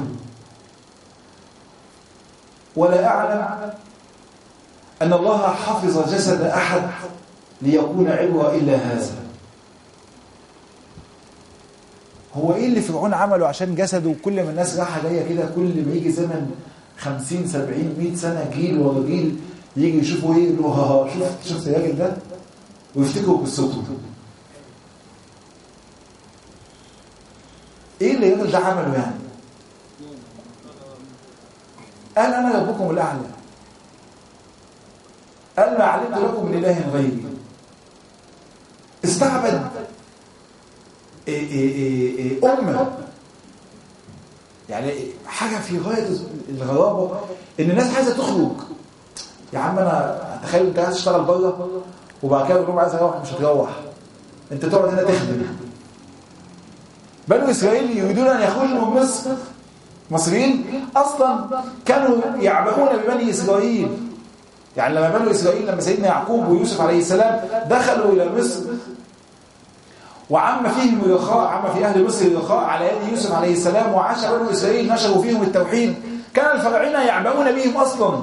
ولا أعلم أن الله حفظ جسد أحد ليكون عبرة إلا هذا. هو إيه اللي فرعون عمله عشان جسده؟ كل ما الناس راحة جاية كده، كل ما يجي زمن خمسين سبعين مئة سنة جيل ورا جيل يجي يشوفوا إيه، يقولوا ها شفت شفت الراجل ده، ويفتكروا قصته. إيه اللي الراجل ده عمله يعني؟ قال أنا ربكم الأعلى، قال ما علمت لكم من إله غيري. استعبد إيه إيه إيه إيه أمة، يعني حاجة في غاية الغرابة إن الناس عايزة تخرج. يا عم أنا تخيل أنت عايز تشتغل بره وبعد كده بتقول عايز أروح، مش هتروح، أنت تقعد هنا تخدم. بنو إسرائيل يريدون أن يخرجوا من مصر. مصريين أصلا كانوا يعبؤون ببني إسرائيل. يعني لما بنو إسرائيل، لما سيدنا يعقوب ويوسف عليه السلام دخلوا إلى مصر وعم فيهم الرخاء، عم في أهل مصر الرخاء على يد يوسف عليه السلام، وعاش بنو إسرائيل نشروا فيهم التوحيد، كان الفراعنة يعبؤون بهم أصلا،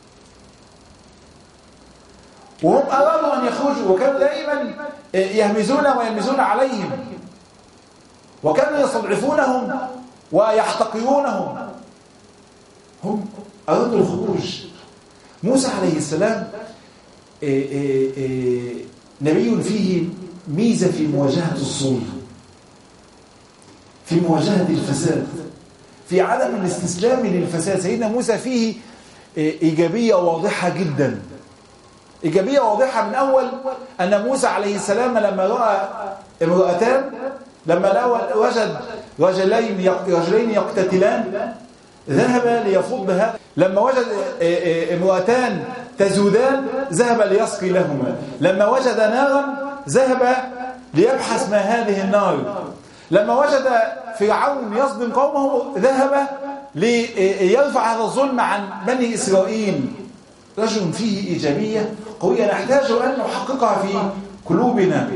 وهم أرادوا أن يخرجوا، وكانوا دائما يهمزون ويلمزون عليهم، وكانوا يستضعفونهم ويحتقرونهم. هم أرادوا الخروج. موسى عليه السلام إيه إيه إيه نبي فيه ميزة في مواجهة الظلم، في مواجهة الفساد، في عدم الاستسلام للفساد. سيدنا موسى فيه إيجابية واضحة جدا، إيجابية واضحة من أول أن موسى عليه السلام لما رأى امرأتان، لما وجد رجلين رجلين يقتتلان ذهب ليفض بها، لما وجد امرأتان تزودان ذهب ليسقي لهما، لما وجد نارا ذهب ليبحث ما هذه النار، لما وجد فرعون يصدم قومه ذهب ليرفع هذا الظلم عن بني إسرائيل. رجل فيه إيجابية قوية نحتاج أن نحققها في قلوبنا.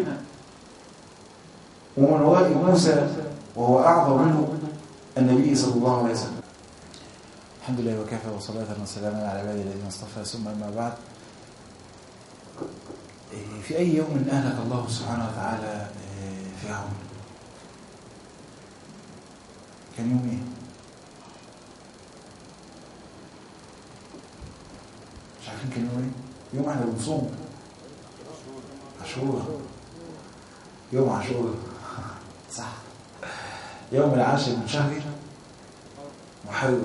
ومن وراء موسى وهو أعظم منه النبي صلى الله عليه وسلم. الحمد لله وكفى وصلاة وسلاما على عباده الذين اصطفى، ثم أما بعد. في أي يوم أهلك الله سبحانه وتعالى فرعون؟ كان يوم إيه؟ مش عارفين كان يوم إيه؟ يوم احنا بنصوم عاشوراء، يوم عاشوراء صح، يوم العاشر من شهر محرم،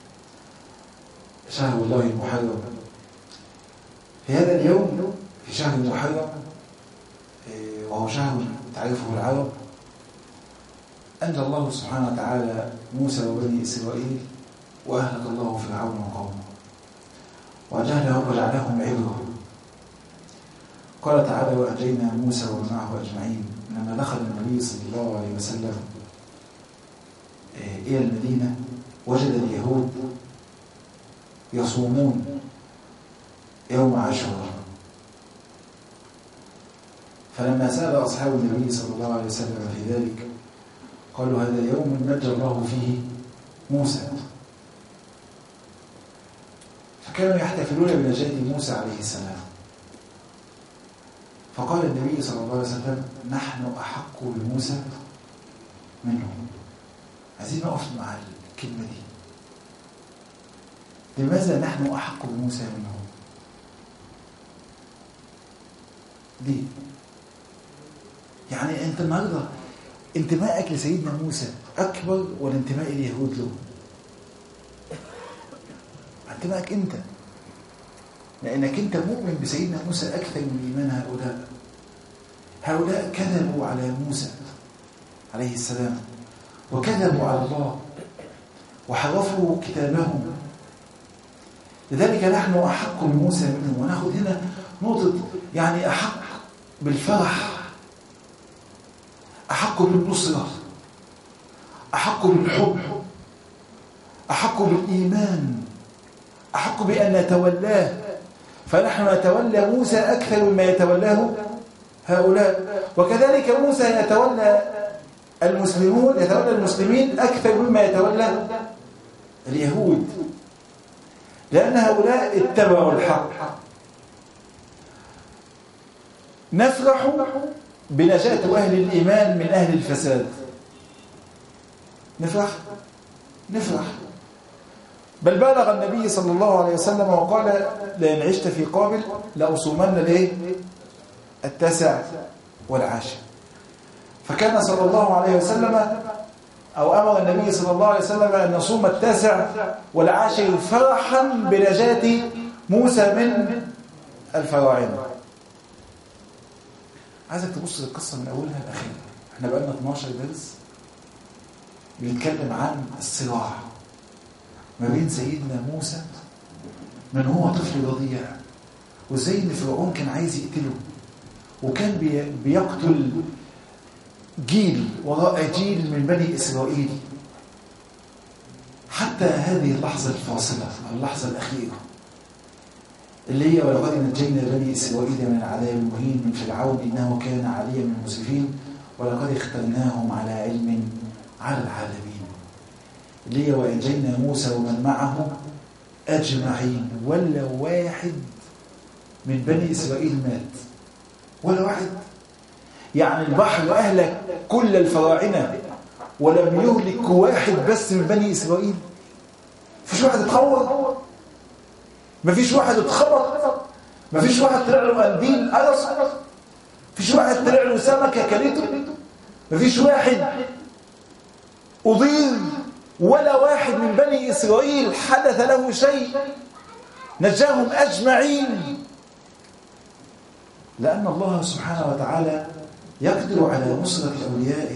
شهر الله المحرم. في هذا اليوم في شهر محرم، وهو شهر تعرفه العرب، أنجى الله سبحانه وتعالى موسى وبني إسرائيل، وأهلك الله فرعون وقومه، وجعلهم وجعلهم عبرة. قال تعالى: وأنجينا موسى ومن معه أجمعين. لما دخل النبي صلى الله عليه وسلم إلى المدينة وجد اليهود يصومون يوم عاشوراء، فلما سأل أصحاب النبي صلى الله عليه وسلم في ذلك قالوا: هذا اليوم نجى الله فيه موسى. فكانوا يحتفلون بنجاة موسى عليه السلام. فقال النبي صلى الله عليه وسلم: نحن أحق بموسى منه. عايزين نقف مع الكلمة دي. لماذا نحن أحق بموسى منه؟ دي يعني أنت النهارده انتمائك لسيدنا موسى أكبر ولا انتماء اليهود له؟ انتمائك أنت، لأنك أنت مؤمن بسيدنا موسى أكثر من إيمان هؤلاء. هؤلاء كذبوا على موسى عليه السلام، وكذبوا على الله، وحرفوا كتابهم. لذلك نحن أحق بموسى منه. ونأخذ هنا نقطة، يعني أحق بالفرح، أحق بالنصرة، أحق بالحب، أحق بالإيمان، أحق بأن نتولاه. فنحن نتولى موسى أكثر مما يتولاه هؤلاء، وكذلك موسى يتولى المسلمون يتولى المسلمين أكثر مما يتولى اليهود، لأن هؤلاء اتبعوا الحق. نفرح بنجاة أهل الإيمان من أهل الفساد. نفرح نفرح بل بالغ النبي صلى الله عليه وسلم وقال: لئن عشت في قابل لأصومن الايه التاسع والعاشر. فكان صلى الله عليه وسلم أو أمر النبي صلى الله عليه وسلم أن نصوم التاسع والعاشر فرحا بنجاة موسى من الفراعنة. عايزك تبص للقصة من أولها لآخرها. احنا بقالنا اثناشر درس بنتكلم عن الصراع ما بين سيدنا موسى من هو طفل رضيع، وازاي ان فرعون كان عايز يقتله، وكان بيقتل جيل وراء جيل من بني إسرائيل، حتى هذه اللحظة الفاصلة، اللحظة الأخيرة اللي هي: ولقد نجينا بني إسرائيل من العذاب المهين من فرعون إنه كان عليا من المسرفين ولقد اخترناهم على علم على العالمين، اللي هي: وأنجينا موسى ومن معه أجمعين. ولا واحد من بني إسرائيل مات، ولا واحد. يعني البحر أهلك كل الفراعنة ولم يهلك واحد بس من بني إسرائيل. مفيش واحد اتخور، مفيش واحد اتخبط، مفيش واحد طلع له قنديل قرص، مفيش واحد طلع له سمكة كلته، مفيش واحد أضير، ولا واحد من بني إسرائيل حدث له شيء. نجاهم أجمعين. لأن الله سبحانه وتعالى يقدر على نصرة أوليائه.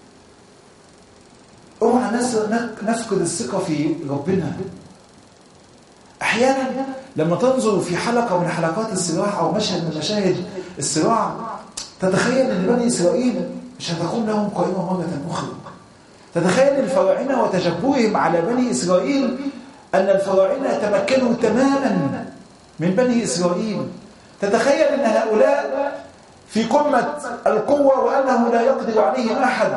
اوعى نفقد الثقة في ربنا. أحيانا لما تنظر في حلقة من حلقات الصراع أو مشهد من مشاهد الصراع تتخيل أن بني إسرائيل مش هتكون لهم قائمة مرة أخرى. تتخيل الفراعنة وتجبرهم على بني إسرائيل أن الفراعنة تمكنوا تماما من بني إسرائيل. تتخيل أن هؤلاء في قمة القوة وأنه لا يقدر عليهم أحد،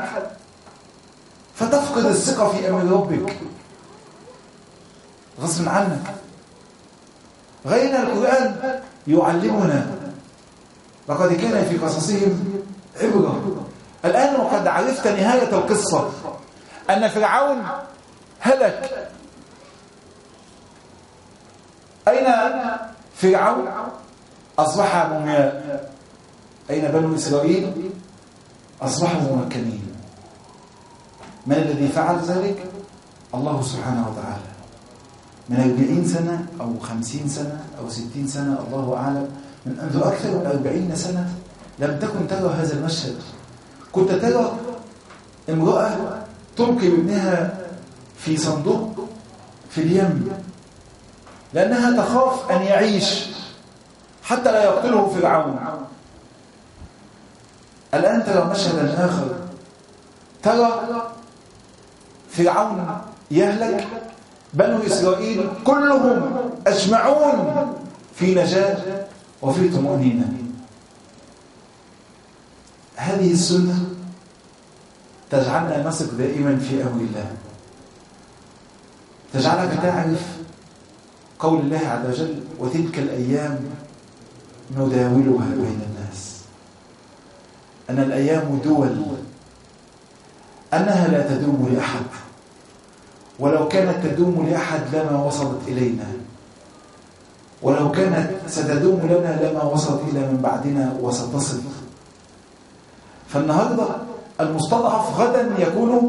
فتفقد الثقة في أمر ربك غصب عنك. غير القرآن يعلمنا لقد كان في قصصهم عبرة. الآن وقد عرفت نهاية القصة أن فرعون هلك. أين فرعون؟ أصبح مومياء. أين بنو إسرائيل؟ أصبحوا ممكنين. من الذي فعل ذلك؟ الله سبحانه وتعالى. من أربعين سنة أو خمسين سنة أو ستين سنة الله أعلم، من منذ أكثر من أربعين سنة لم تكن ترى هذا المشهد. كنت ترى امرأة تلقي ابنها في صندوق في اليم لأنها تخاف أن يعيش حتى لا يقتله فرعون. الآن ترى مشهدا آخر، ترى فرعون يهلك، بنو إسرائيل كلهم أجمعون في نجاة وفي طمأنينة. هذه السنة تجعلنا نثق دائما في أمر الله، تجعلك تعرف قول الله عز وجل: وتلك الأيام نداولها بين الناس. أن الأيام دول، أنها لا تدوم لأحد، ولو كانت تدوم لأحد لما وصلت إلينا، ولو كانت ستدوم لنا لما وصلت إلى من بعدنا وستصل. فالنهاردة المستضعف غدا يكون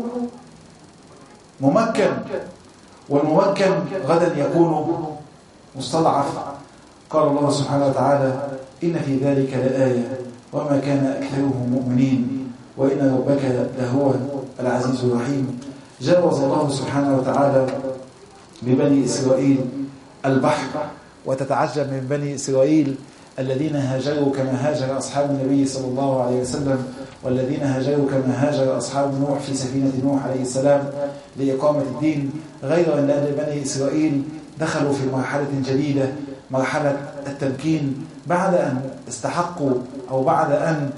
ممكن، والممكن غدا يكون مستضعف. قال الله سبحانه وتعالى: إن في ذلك لآية وما كان أكثرهم مؤمنين وإن ربك لهو العزيز الرحيم. جاوز الله سبحانه وتعالى ببني إسرائيل البحر، وتتعجب من بني إسرائيل الذين هاجروا كما هاجر أصحاب النبي صلى الله عليه وسلم، والذين هاجروا كما هاجر أصحاب نوح في سفينة نوح عليه السلام لإقامة الدين. غير أن بني إسرائيل دخلوا في مرحلة جديدة، مرحلة التمكين، بعد أن استحقوا أو بعد أن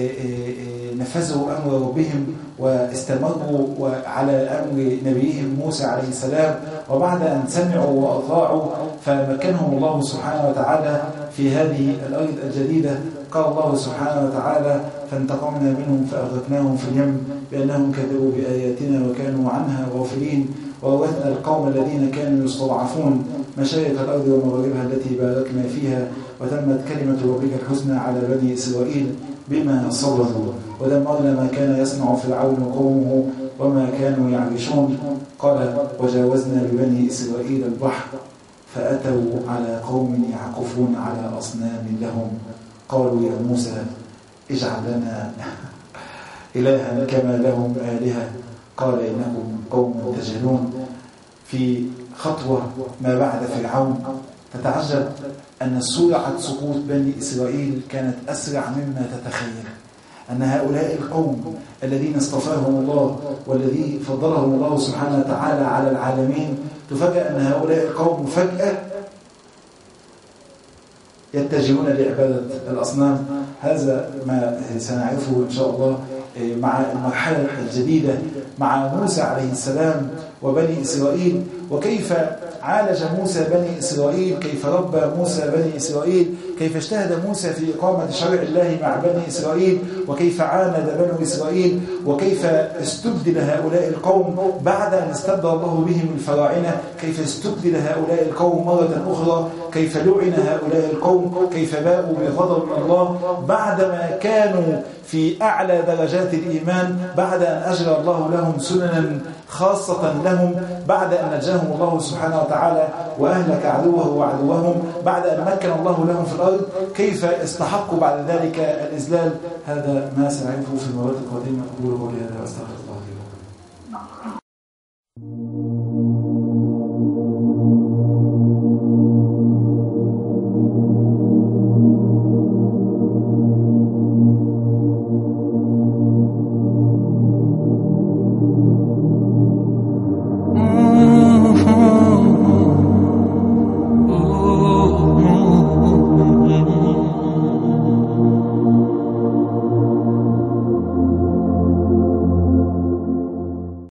نفذوا أمر ربهم واستمروا على أمر نبيهم موسى عليه السلام، وبعد أن سمعوا وأطاعوا فمكنهم الله سبحانه وتعالى في هذه الأرض الجديدة. قال الله سبحانه وتعالى: فانتقمنا منهم فأغرقناهم في اليم بأنهم كذبوا بآياتنا وكانوا عنها غافلين. وورثنا القوم الذين كانوا يستضعفون مشارق الأرض ومغاربها التي باركنا فيها، وتمت كلمة ربك الحسنى على بني إسرائيل بما صبروا، ودمرنا ما كان يصنع فرعون وقومه وما كانوا يعرشون. قال: وجاوزنا ببني إسرائيل البحر فأتوا على قوم يعكفون على أصنام لهم قالوا يا موسى اجعل لنا إلها كما لهم آلهة قال إنكم قوم تجهلون. في خطوة ما بعد فرعون تتعجب أن سرعة سقوط بني إسرائيل كانت أسرع مما تتخيل. أن هؤلاء القوم الذين اصطفاهم الله والذي فضلهم الله سبحانه وتعالى على العالمين، تفاجأ أن هؤلاء القوم فجأة يتجهون لعبادة الأصنام. هذا ما سنعرفه إن شاء الله مع المرحلة الجديدة مع موسى عليه السلام وبني إسرائيل، وكيف عالج موسى بني إسرائيل، كيف ربى موسى بني إسرائيل، كيف اجتهد موسى في إقامة شرع الله مع بني إسرائيل، وكيف عاند بنو إسرائيل، وكيف استبدل هؤلاء القوم بعد أن استبدل الله بهم الفراعنة، كيف استبدل هؤلاء القوم مرة أخرى، كيف لعن هؤلاء القوم، كيف باءوا بغضب من الله بعدما كانوا في أعلى درجات الإيمان، بعد أن أجرى الله لهم سننا خاصة لهم، بعد أن نجاهم مكنهم الله سبحانه وتعالى وأهلك عدوه وعدوهم بعد أن مكن الله لهم في الأرض، كيف استحقوا بعد ذلك الإذلال؟ هذا ما سنعرفه في المرات القادمة. أقول قولي هذا وأستغفر الله لي.